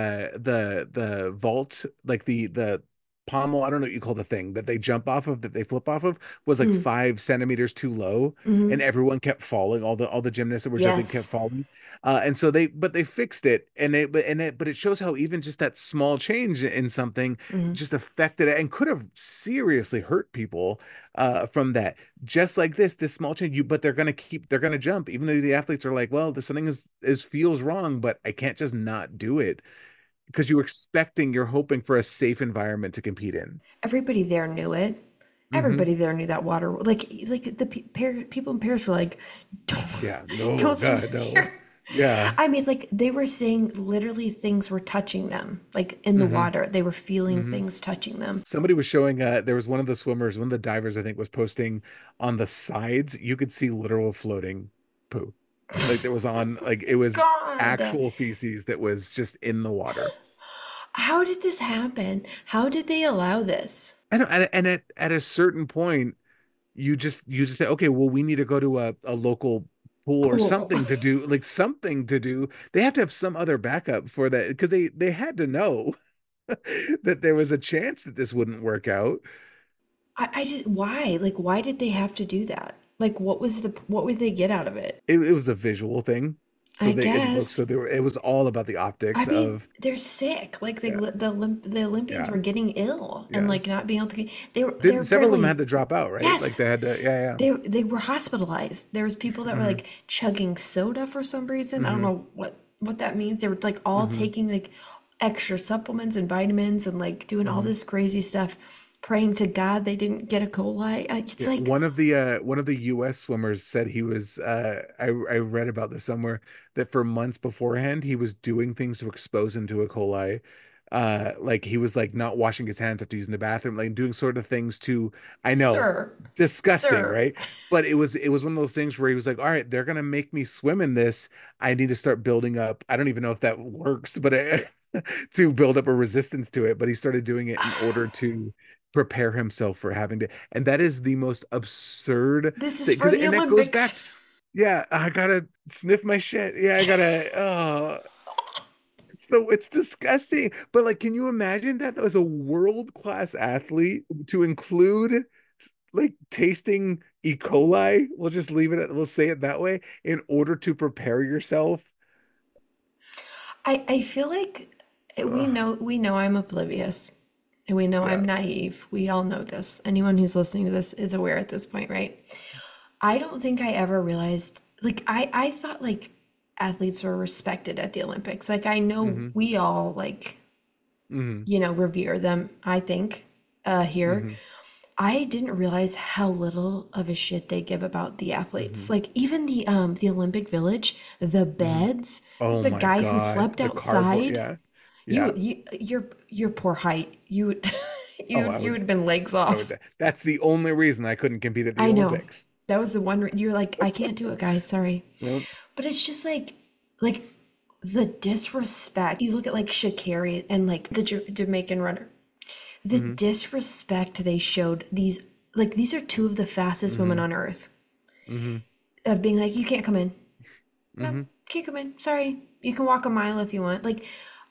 the vault, like the pommel, I don't know what you call the thing that they jump off of, that they flip off of, was like Mm, 5 centimeters too low, and hmm. everyone kept falling. All the gymnasts that were jumping kept Yes. falling, and so they fixed it, but it shows how even just that small change in something Hmm. just affected it and could have seriously hurt people from that. Just like this small change, but they're gonna jump, even though the athletes are like, well, this something is feels wrong, but I can't just not do it, because you're hoping for a safe environment to compete in. Everybody there knew it. Hmm. Everybody there knew that water. Like the people in Paris were like, don't, Yeah, no, don't swim God, no. here. Yeah. I mean, like they were saying literally things were touching them, like in the Hmm. water. They were feeling Hmm. things touching them. Somebody was showing there was one of the swimmers, one of the divers, I think, was posting on the sides, you could see literal floating poo. Like there was on like it was God, actual feces that was just in the water. how did this happen? How did they allow this? And at a certain point, you just say, okay, well, we need to go to a local pool or Pool. something to do, like something to do. They have to have some other backup for that, because they had to know that there was a chance that this wouldn't work out. I just, why? Like, why did they have to do that? Like, what would they get out of it? It was a visual thing, so I it looked, guess. it was all about the I optics mean, of. they're sick. Like Yeah, the Olympians yeah, were getting ill and yeah. like not being able to. They were Didn't Several of them had apparently, to drop out, right? Like yes, they had to. Yeah, yeah. they were hospitalized. There was people that were Hmm. like chugging soda for some reason. I don't Hmm. know what that means. They were like all Hmm. taking like extra supplements and vitamins and like doing all Hmm. this crazy stuff, praying to God they didn't get a coli. It's Yeah, like, one of the US swimmers said he was I read about this somewhere, that for months beforehand he was doing things to expose him to E. coli. Like he was like not washing his hands after using the bathroom, like doing sort of things to, I know, sir, disgusting, sir. right? But it was one of those things where he was like, all right, they're gonna make me swim in this. I need to start building up. I don't even know if that works, but to build up a resistance to it. But he started doing it in order to prepare himself for having to, and that is the most absurd This is thing, for because the and that goes back. Olympics. Yeah, I gotta sniff my shit. Yeah, I gotta. Oh, it's disgusting. But like, can you imagine that as a world class athlete to include like tasting E. coli? We'll just leave it. We'll say it that way, in order to prepare yourself. I feel like Ugh, we know I'm oblivious. And we know I'm yeah. naive. We all know this. Anyone who's listening to this is aware at this point, right? I don't think I ever realized, like, I thought, like, athletes were respected at the Olympics. Like, I know Hmm. we all, like, Hmm. revere them, I think, here. Hmm. I didn't realize how little of a shit they give about the Hmm. athletes. Like, even the Olympic Village, the Hmm. beds, Oh the my guy who God. slept The cardboard. outside, Yeah. Yeah. your poor height, you would, Oh, you would have been legs off. that's the only reason I couldn't compete at the I know. Olympics. That was the one you're like, I can't do it, guys. Sorry. Nope. But it's just like the disrespect. You look at like Sha'Carri and like the Jamaican runner. The Hmm. disrespect they showed these, like, these are two of the fastest women Hmm. on earth, Hmm. of being like, you can't come in. No, Hmm. can't come in. Sorry. You can walk a mile if you want. Like,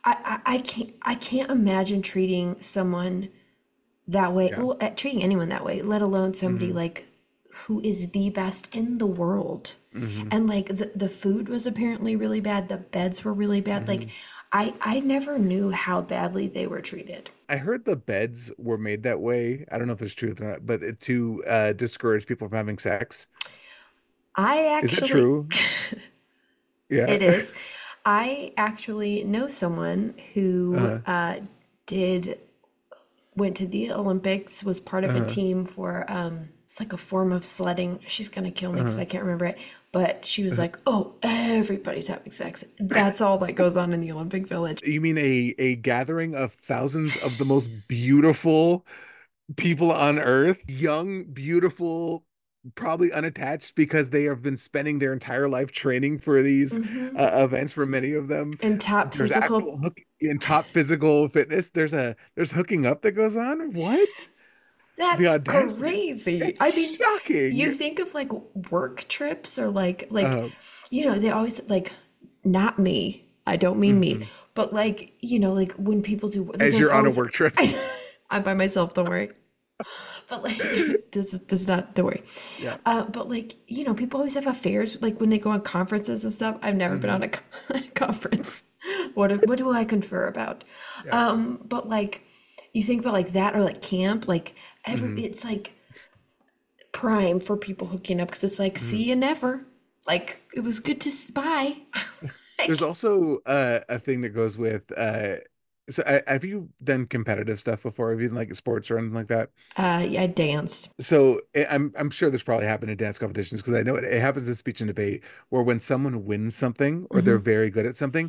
I can't imagine treating someone that way, Yeah. well, treating anyone that way, let alone somebody Hmm. like who is the best in the world. Hmm. And like the food was apparently really bad, the beds were really bad. Like, Hmm. I never knew how badly they were treated. I heard the beds were made that way. I don't know if there's truth or not, but to discourage people from having sex. I Is that actually, true? Yeah. it is. I actually know someone who Uh, did went to the Olympics, was part of a uh, team for it's like a form of sledding. She's gonna kill me because uh, I can't remember it. But she was uh. like, "Oh, everybody's having sex. That's all that goes on in the Olympic Village." You mean a gathering of thousands of the most beautiful people on earth, young, beautiful, probably unattached because they have been spending their entire life training for these Hmm. events for many of them. And top There's physical. actual hook in top physical fitness. There's hooking up that goes on. What? The That's audacity. crazy. It's I mean, you shocking. think of like work trips or Uh, they always like, not me. I don't mean me, mhm. but like, like when people do, As there's you're on a always, work trip. I'm by myself, don't worry. But like, this is not, don't worry. Yeah. But like, people always have affairs like when they go on conferences and stuff. I've never been on Hmm. a conference. What do I confer about? Yeah. But like, you think about like that or like camp, like Hmm. it's like prime for people hooking up because it's like, Hmm. see you never. Like, it was good to bye. There's Like, also a thing that goes with so have you done competitive stuff before? Have you done like sports or anything like that? yeah, I danced. So I'm sure this probably happened in dance competitions because I know it happens in speech and debate where when someone wins something or they're Hmm. very good at something,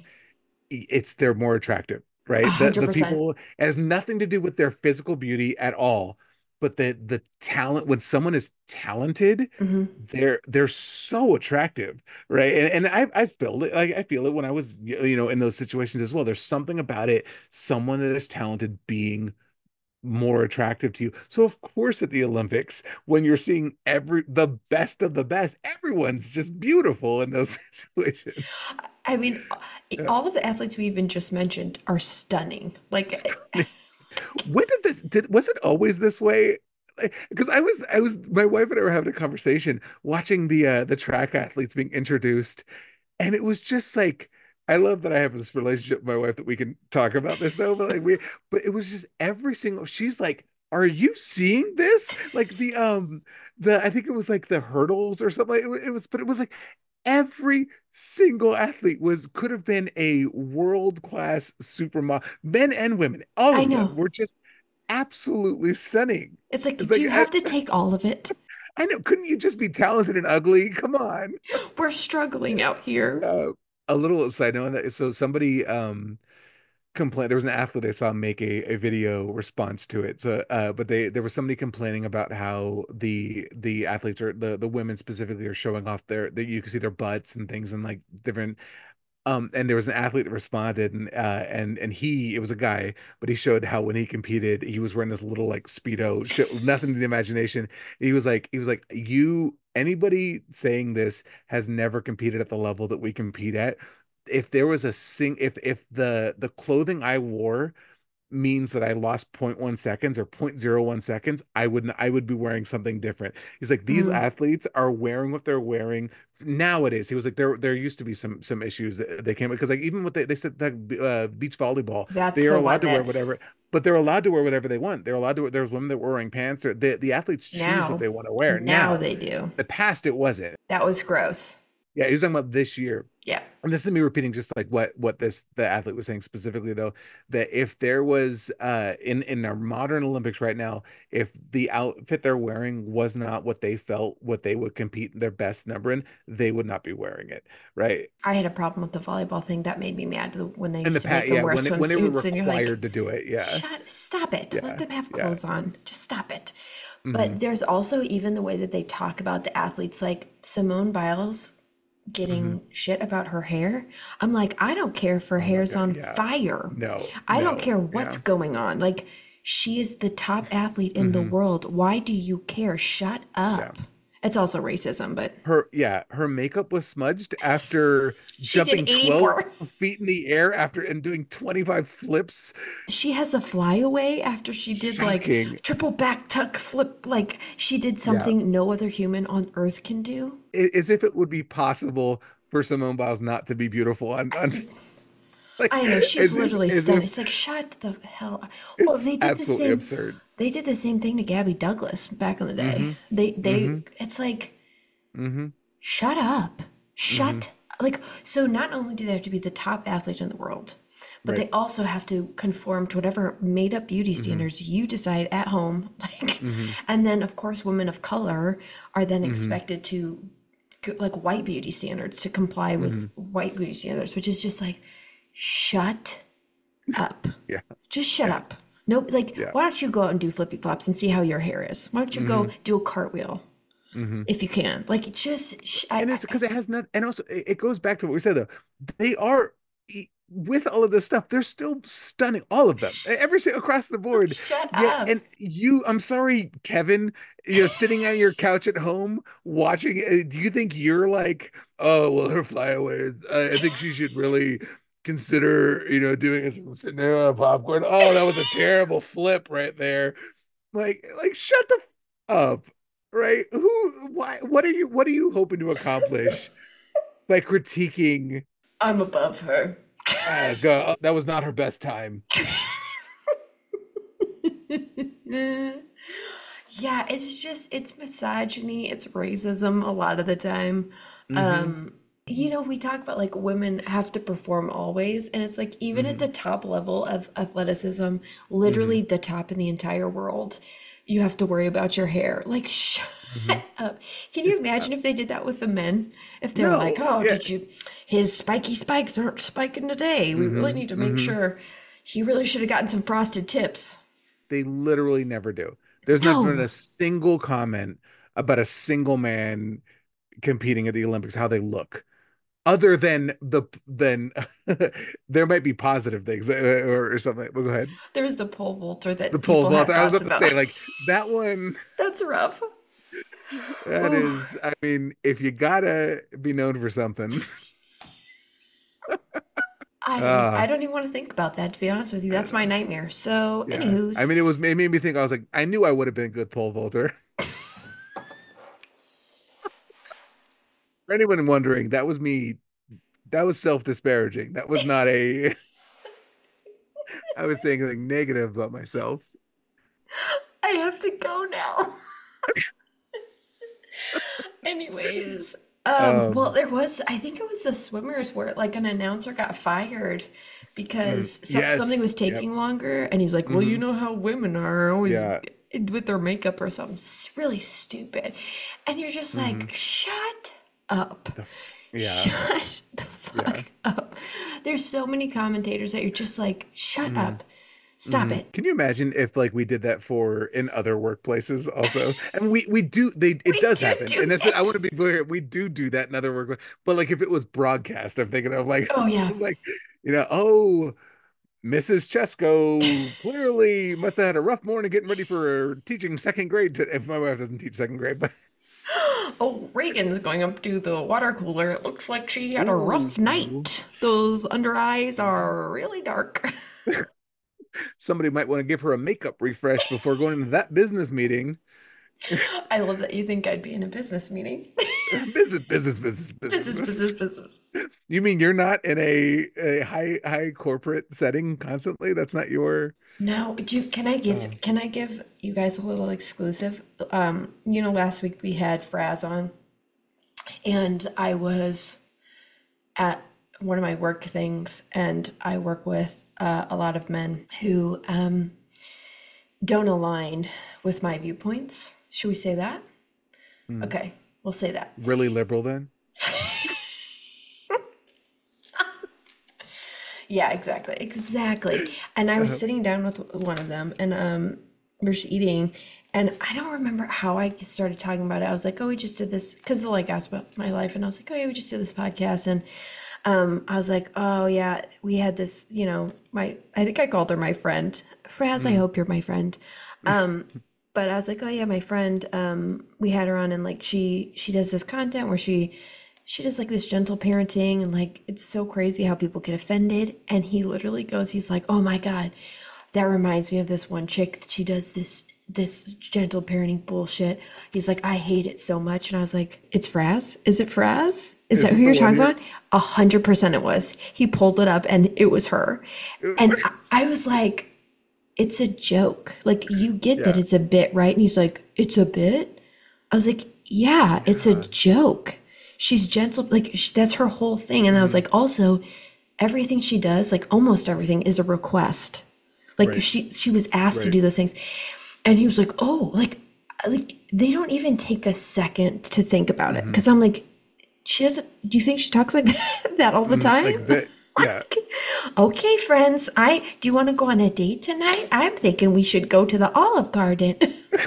they're more attractive, right? The 100%. people, it has nothing to do with their physical beauty at all, but the talent, when someone is talented, Hmm. they're so attractive, right? And I felt it, like I feel it when I was in those situations as well. There's something about it, someone that is talented being more attractive to you. So of course at the Olympics, when you're seeing the best of the best, everyone's just beautiful in those situations. I mean, Yeah. all of the athletes we even just mentioned are stunning. Like, Stunning. When did this did was it always this way? Because I was my wife and I were having a conversation watching the track athletes being introduced, and it was just like I love that I have this relationship with my wife that we can talk about this though, but it was just every single she's like, are you seeing this? Like the I think it was like the hurdles or something. It was like every single athlete could have been a world-class supermodel, men and women, all I of them know. were just absolutely stunning. It's like, It's do like you have to take all of it? I know, couldn't you just be talented and ugly? Come on. We're struggling out here. Uh, a little side note on that. So somebody complained. There was an athlete I saw make a video response to it. So but there was somebody complaining about how the athletes or the women specifically are showing off you can see their butts and things and like different and there was an athlete that responded, and it was a guy, but he showed how when he competed, he was wearing this little like Speedo, nothing to the imagination. He was like, anybody saying this has never competed at the level that we compete at. If there was a if the clothing I wore means that I lost zero point 0.1 seconds or 0.01 seconds, I would be wearing something different. He's like, these Mm, athletes are wearing what they're wearing nowadays. He was like, there used to be some issues that they came because like even with they said that beach volleyball, that's they are the allowed one to wear that's whatever, but they're allowed to wear whatever they want. They're allowed to. There's women that were wearing pants. Or the athletes choose what now. they want to wear. Now Now, they do. the past it wasn't. That was gross. Yeah, he was talking about this year. Yeah. And this is me repeating just like what this the athlete was saying specifically though, that if there was in our modern Olympics right now, if the outfit they're wearing was not what they felt what they would compete their best number in, they would not be wearing it, right? I had a problem with the volleyball thing. That made me mad when they In the used to make past, them yeah, wear when they were swimsuits, and you're like, required to do it, yeah, stop it. Let yeah, them have yeah. clothes on. Just stop it. Hmm. But there's also even the way that they talk about the athletes, like Simone Biles Hmm. getting shit about her hair. I'm like, I don't care if her Oh my hair's God, on yeah, fire. no, I don't no, care what's yeah. going on. Like, she is the top athlete in the Hmm. world. Why do you care? Shut Yeah. up. It's also racism, but Her makeup was smudged after she did jumping 12 84. feet in the air after and doing 25 flips. She has a flyaway after she did like Shocking. triple back tuck flip. Like, she did Yeah. something no other human on earth can do. As if it would be possible for Simone Biles not to be beautiful on like I know, she's literally as stunning. if It's like, shut the hell up. Well, it's absolutely absurd. they did the same thing to Gabby Douglas back in the day. Hmm. They Hmm. it's like, Hmm. shut up. Hmm. Shut like, so not only do they have to be the top athlete in the world, but Right. they also have to conform to whatever made up beauty Hmm. standards you decide at home. Like, Hmm. and then of course women of color are then Hmm. expected to like white beauty standards to comply Hmm. with white beauty standards, which is just like, shut up. Yeah. Just shut Yeah. up. No, like, Yeah. why don't you go out and do flippy flops and see how your hair is? Why don't you go Hmm. do a cartwheel Hmm. if you can? Like, it just, And it's because it has not, and also it goes back to what we said though. They are with all of this stuff, they're still stunning, all of them, every single across the board. shut Yet, up. and I'm sorry, Kevin, sitting on your couch at home watching. Do you think you're like, oh well, her flyaway? I think she should really consider, doing some sitting there on popcorn. Oh, that was a terrible flip right there. Like shut the up, right? Who? Why? What are you hoping to accomplish by critiquing? I'm above her. God, that was not her best time. Yeah, it's just, it's misogyny, it's racism a lot of the time. Hmm. We talk about like women have to perform always, and it's like even at Hmm. the top level of athleticism, Hmm. literally the top in the entire world, you have to worry about your hair. Like, shut Hmm. up. Can you It's imagine if they did that with the men? If they were like, no, oh, yeah. his spiky spikes aren't spiking today. We really Hmm. need to make Hmm. sure he really should have gotten some frosted tips. They literally never do. There's not been No. a single comment about a single man competing at the Olympics, how they look. Other than there might be positive things or something. But go ahead. There's the pole vaulter The that pole people vault. have I was thoughts about to about. say like that one. That's rough. That Ooh, is, I mean, if you gotta be known for something, I uh, don't even want to think about that, to be honest with you. That's my nightmare. So, yeah. I anywho's, mean, it made me think. I was like, I knew I would have been a good pole vaulter. For anyone wondering, that was me. That was self-disparaging. That was not a. I was saying something negative about myself. I have to go now. Anyways, well, Um, there was, I think it was the swimmers where like an announcer got fired because something yes. was Yep. taking longer, and he's like, "Well, you Hmm. know how women are always Yeah. with their makeup or something really stupid," and you're just Hmm. like, "Shut up." Yeah. Shut the Yeah. fuck up. There's so many commentators that you're just like, shut Hmm. up. Stop Hmm. it. Can you imagine if like we did that for in other workplaces also? And we do it We does do happen. do And that's I want it. to be clear, we do that in other work. But like if it was broadcast, I'm thinking of like Oh, yeah. like oh, Mrs. Chesko clearly must have had a rough morning getting ready for teaching second grade. If my wife doesn't teach second grade, but Oh, Reagan's going up to the water cooler. It looks like she had a ooh, rough night. Those under eyes are really dark. Somebody might want to give her a makeup refresh before going into that business meeting. I love that you think I'd be in a business meeting. Business, business, business, business, Business, business, business. business. You mean you're not in a high corporate setting constantly? That's not your No, uh, can I give you guys a little exclusive? Last week we had Fraz on, and I was at one of my work things, and I work with a lot of men who don't align with my viewpoints. Should we say that? hmm, Okay, we'll say that. really liberal then. Yeah, exactly, exactly. And I was Uh, sitting down with one of them, and we're just eating, and I don't remember how I started talking about it. I was like, "Oh, we just did this," because they'll like ask about my life, and I was like, "Oh yeah, we just did this podcast," and I was like, "Oh yeah, we had this." My I think I called her my friend, Fraz. I mm, hope you're my friend. But I was like, "Oh yeah, my friend." We had her on, and like she does this content where she does like this gentle parenting, and like it's so crazy how people get offended. And he literally goes, he's like, "Oh my God, that reminds me of this one chick. She does this gentle parenting bullshit." He's like, "I hate it so much." And I was like, "It's Fraz? Is it Fraz? Is is that who it the you're one talking you're about?" 100% it was. He pulled it up and it was her. And I was like, "It's a joke. Like, you get that yeah. it's a bit, right?" And he's like, "It's a bit?" I was like, "Yeah, it's a Yeah. joke. She's gentle, like that's her whole thing." And I was Hmm. like, also, everything she does, like almost everything, is a request. Like Right. she was asked to Right. do those things, and he was like, "Oh, like they don't even take a second to think about it." Hmm. Because I'm like, she doesn't. Do you think she talks like that all the Hmm. time? Like that. Yeah. Like, okay, friends, I do you want to go on a date tonight? I'm thinking we should go to the Olive Garden.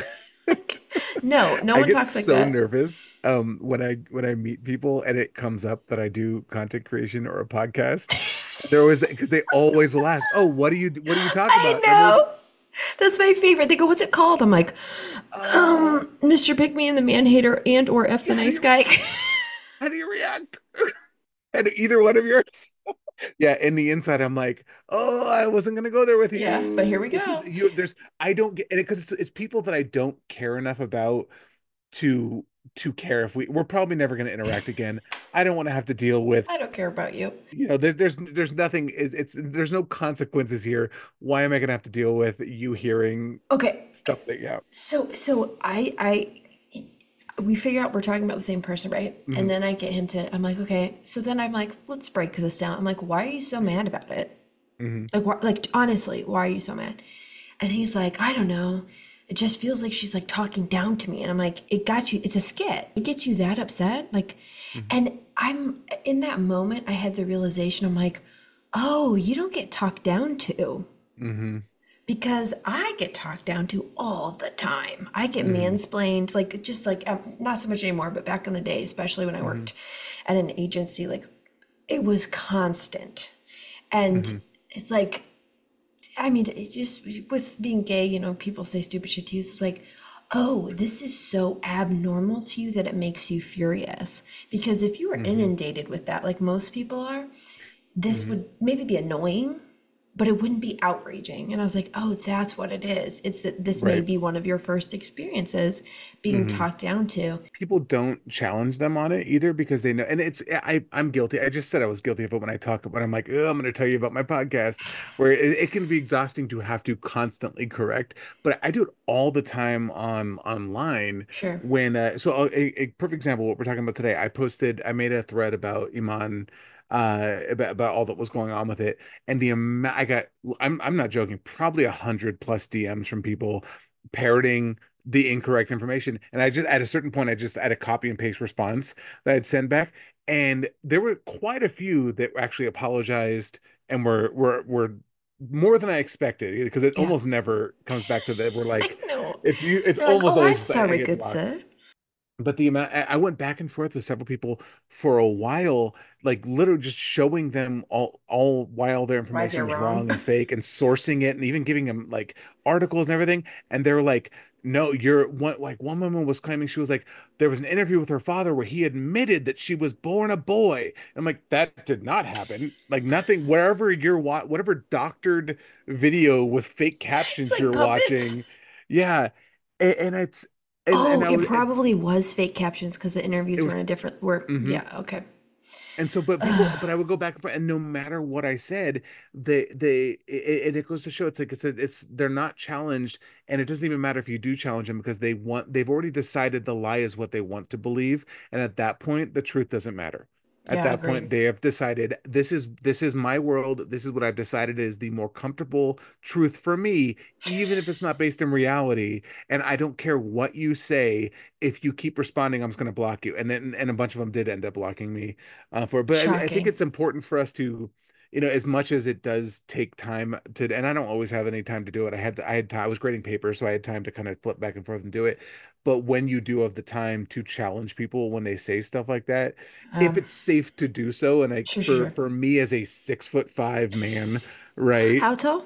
Like, no, no I one get talks like so that. nervous when I meet people and it comes up that I do content creation or a podcast. They're always because they always will ask, "Oh, what do you talk I about?" And I'm like, know. That's my favorite. They go, "What's it called?" I'm like, "Oh, Mr. Pick Me and the Man Hater and or F the how do Nice you Guy. how do you react?" And either one of yours. Yeah, in the inside, I'm like, "Oh, I wasn't gonna go there with Yeah, but here you. we This is go. you. There's I don't get and because it's people that I don't care enough about to care if we're probably never going to interact again. I don't want to have to deal with, I don't care about you. there's nothing it's there's no consequences here. Why am I going to have to deal with you hearing Okay. stuff that yeah. So I we figure out we're talking about the same person, right? And Hmm. then I get him to, I'm like, okay. So then I'm like, let's break this down. I'm like, why are you so mad about it? Hmm. Like, like honestly, why are you so mad? And he's like, I don't know. It just feels like she's like talking down to me. And I'm like, it got you. It's a skit. It gets you that upset. Like, Hmm. and I'm in that moment, I had the realization, I'm like, oh, you don't get talked down to Hmm. because I get talked down to all the time. I get Hmm. mansplained, like just like not so much anymore, but back in the day, especially when I Hmm. worked at an agency, like it was constant. And Hmm. it's like, I mean, it's just with being gay, people say stupid shit to you. So it's like, oh, this is so abnormal to you that it makes you furious. Because if you were Hmm. inundated with that, like most people are, this Hmm. would maybe be annoying, but it wouldn't be outraging. And I was like, oh, that's what it is. It's that this may Right. be one of your first experiences being Hmm. talked down to. People don't challenge them on it either because they know and I'm guilty. I just said I was guilty of it when I talk about I'm like, oh, I'm going to tell you about my podcast where it can be exhausting to have to constantly correct, but I do it all the time on online Sure. when a perfect example what we're talking about today. I made a thread about Iman about all that was going on with it and the amount I got I'm not joking, probably 100+ DMs from people parroting the incorrect information. And I just at a certain point, I just had a copy and paste response that I'd send back. And there were quite a few that actually apologized and were more than I expected because it Yeah. almost never comes back to that. We're I like, know. it's They're like, almost oh, always I'm just I sorry, get good blocked. sir. But the amount I went back and forth with several people for a while, like literally just showing them all while their Why information they're was wrong. wrong and fake and sourcing it and even giving them like articles and everything. And they're like, No, you're one like one woman was claiming she was like there was an interview with her father where he admitted that she was born a boy. I'm like, that did not happen. Like nothing, wherever you're whatever doctored video with fake It's captions like you're puppets. watching. Yeah. And it's and Oh, I it was probably was fake captions because the it interviews was were in a different were mhm. yeah, okay. And so, but people, but I would go back and forth, and no matter what I said, it goes to show it's like it's they're not challenged, and it doesn't even matter if you do challenge them because they've already decided the lie is what they want to believe, and at that point, the truth doesn't matter. At Yeah, that point, agreed. they have decided this is my world. This is what I've decided is the more comfortable truth for me, even if it's not based in reality. And I don't care what you say. If you keep responding, I'm just going to block you. And a bunch of them did end up blocking me for but I think Shocking. it's important for us to as much as it does take time to and I don't always have any time to do it. I had time, I was grading papers, so I had time to kind of flip back and forth and do it. But when you do have the time to challenge people when they say stuff like that, if it's safe to do so, and like Sure, sure, for sure. for me as a 6'5" man, right? How tall?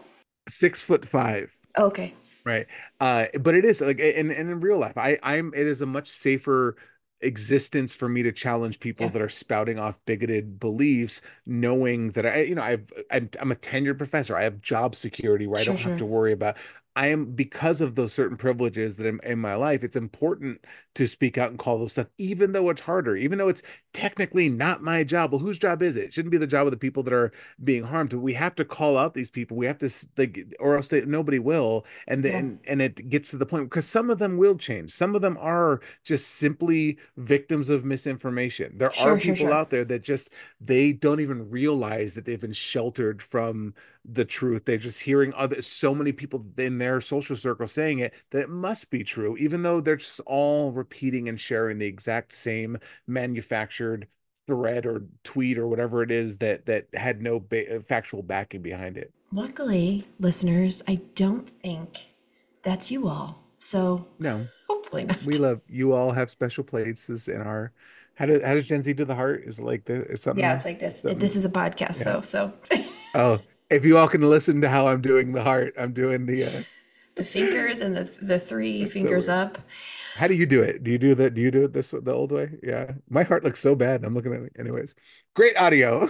6'5". Okay. Right. But it is like and in real life, I'm it is a much safer existence for me to challenge people Yeah. that are spouting off bigoted beliefs, knowing that I'm a tenured professor. I have job security where I Sure, don't have sure. to worry about I am because of those certain privileges that in my life, it's important to speak out and call those stuff, even though it's harder, even though it's technically not my job. Well, whose job is it? It shouldn't be the job of the people that are being harmed. But we have to call out these people. We have to like, or else nobody will and Yeah. then and it gets to the point because some of them will change, some of them are just simply victims of misinformation. There are Sure, sure, people sure. out there that just they don't even realize that they've been sheltered from the truth. They're just hearing other so many people in their social circle saying it that it must be true, even though they're just all repeating and sharing the exact same manufactured thread or tweet or whatever it is that had no factual backing behind it. Luckily, listeners, I don't think that's you all. So No. hopefully We not. love you all have special places in our how does Gen Z do the heart? Is it like the is Yeah, it's something like this. This something is a podcast yeah. though, so Oh, if you all can listen to how I'm doing the heart, I'm doing the the fingers and the three that's so fingers weird. up. How do you do it? Do you do it the old way? Yeah. My heart looks so bad. I'm looking at it anyways. Great audio.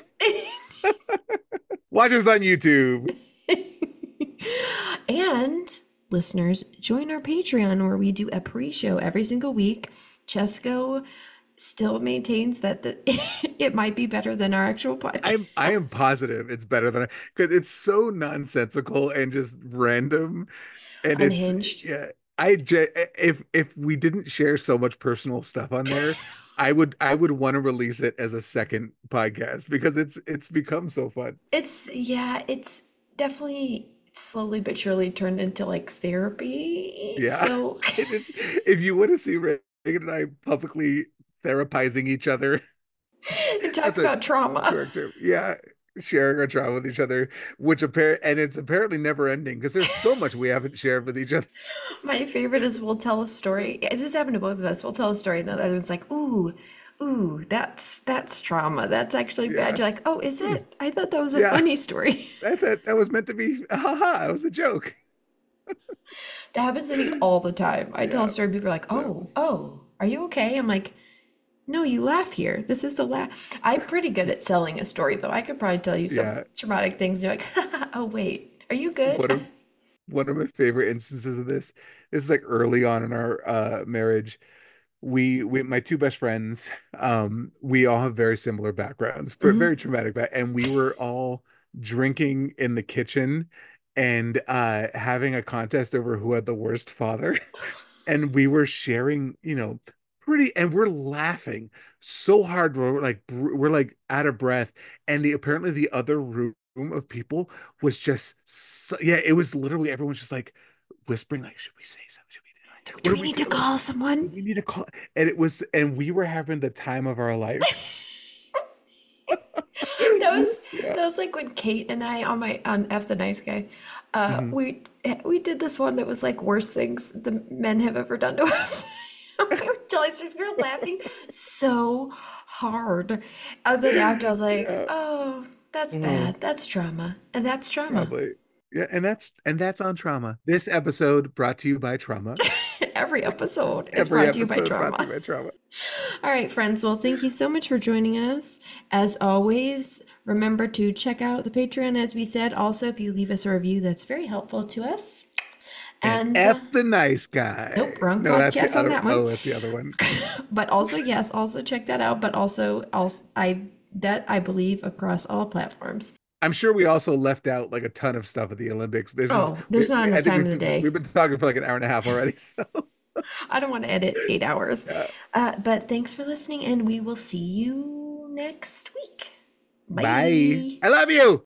Watch us on YouTube. And listeners, join our Patreon where we do a pre-show every single week. Chesco still maintains that it might be better than our actual I am podcast. positive it's better than because it's so nonsensical and just random. And it's Unhinged. yeah, if we didn't share so much personal stuff on there, I would want to release it as a second podcast because it's become so fun. It's yeah, it's definitely slowly but surely turned into like therapy. Yeah, So it is. If you want to see Reagan and I publicly therapizing each other, and talk that's a about trauma. correct term. Yeah, sharing our trauma with each other, which and it's apparently never ending because there's so much we haven't shared with each other. My favorite is we'll tell a story. This has happened to both of us. We'll tell a story, and the other one's like, "Ooh, ooh, that's trauma. That's actually bad." Yeah, You're like, "Oh, is it? I thought that was a yeah. funny story." That was meant to be. Haha, it was a joke. That happens to me all the time. I tell a Yeah. story, people are like, So "Oh, oh, are you okay?" I'm like, "No, you laugh here. This is the laugh." I'm pretty good at selling a story, though. I could probably tell you some yeah, traumatic things. And you're like, "Oh, wait, are you good?" one of one of my favorite instances of this is like early on in our marriage. We my two best friends, we all have very similar backgrounds, but Hmm. very traumatic back, and we were all drinking in the kitchen and having a contest over who had the worst father. And we were sharing, pretty, and we're laughing so hard we're like out of breath. And apparently the other room of people was just yeah, it was literally everyone's just like whispering, like, should we say something? Should we do like Do what do we we need to do? Like, call someone? we need to call. And we were having the time of our life. That was Yeah. that was like when Kate and I on F the Nice Guy, Mhm. we did this one that was like worst things the men have ever done to us. We were telling stories, we were laughing so hard. And then after I was like, Yeah. oh, that's Oh, bad. That's trauma. And that's trauma. probably. Yeah, and that's on trauma. This episode brought to you by trauma. Every episode is Every brought to you by episode Trauma. brought to you by Trauma. All right, friends. Well, thank you so much for joining us. As always, remember to check out the Patreon, as we said. Also, if you leave us a review, that's very helpful to us. And F the nice guy. Nope, wrong No, that's podcast the on other, that one. Oh, that's the other one. But also, yes, also check that out. But also, I believe across all platforms. I'm sure we also left out like a ton of stuff at the Olympics. There's not enough time in the day. We've been talking for like an hour and a half already. So I don't want to edit 8 hours. Yeah. But thanks for listening, and we will see you next week. Bye. I love you.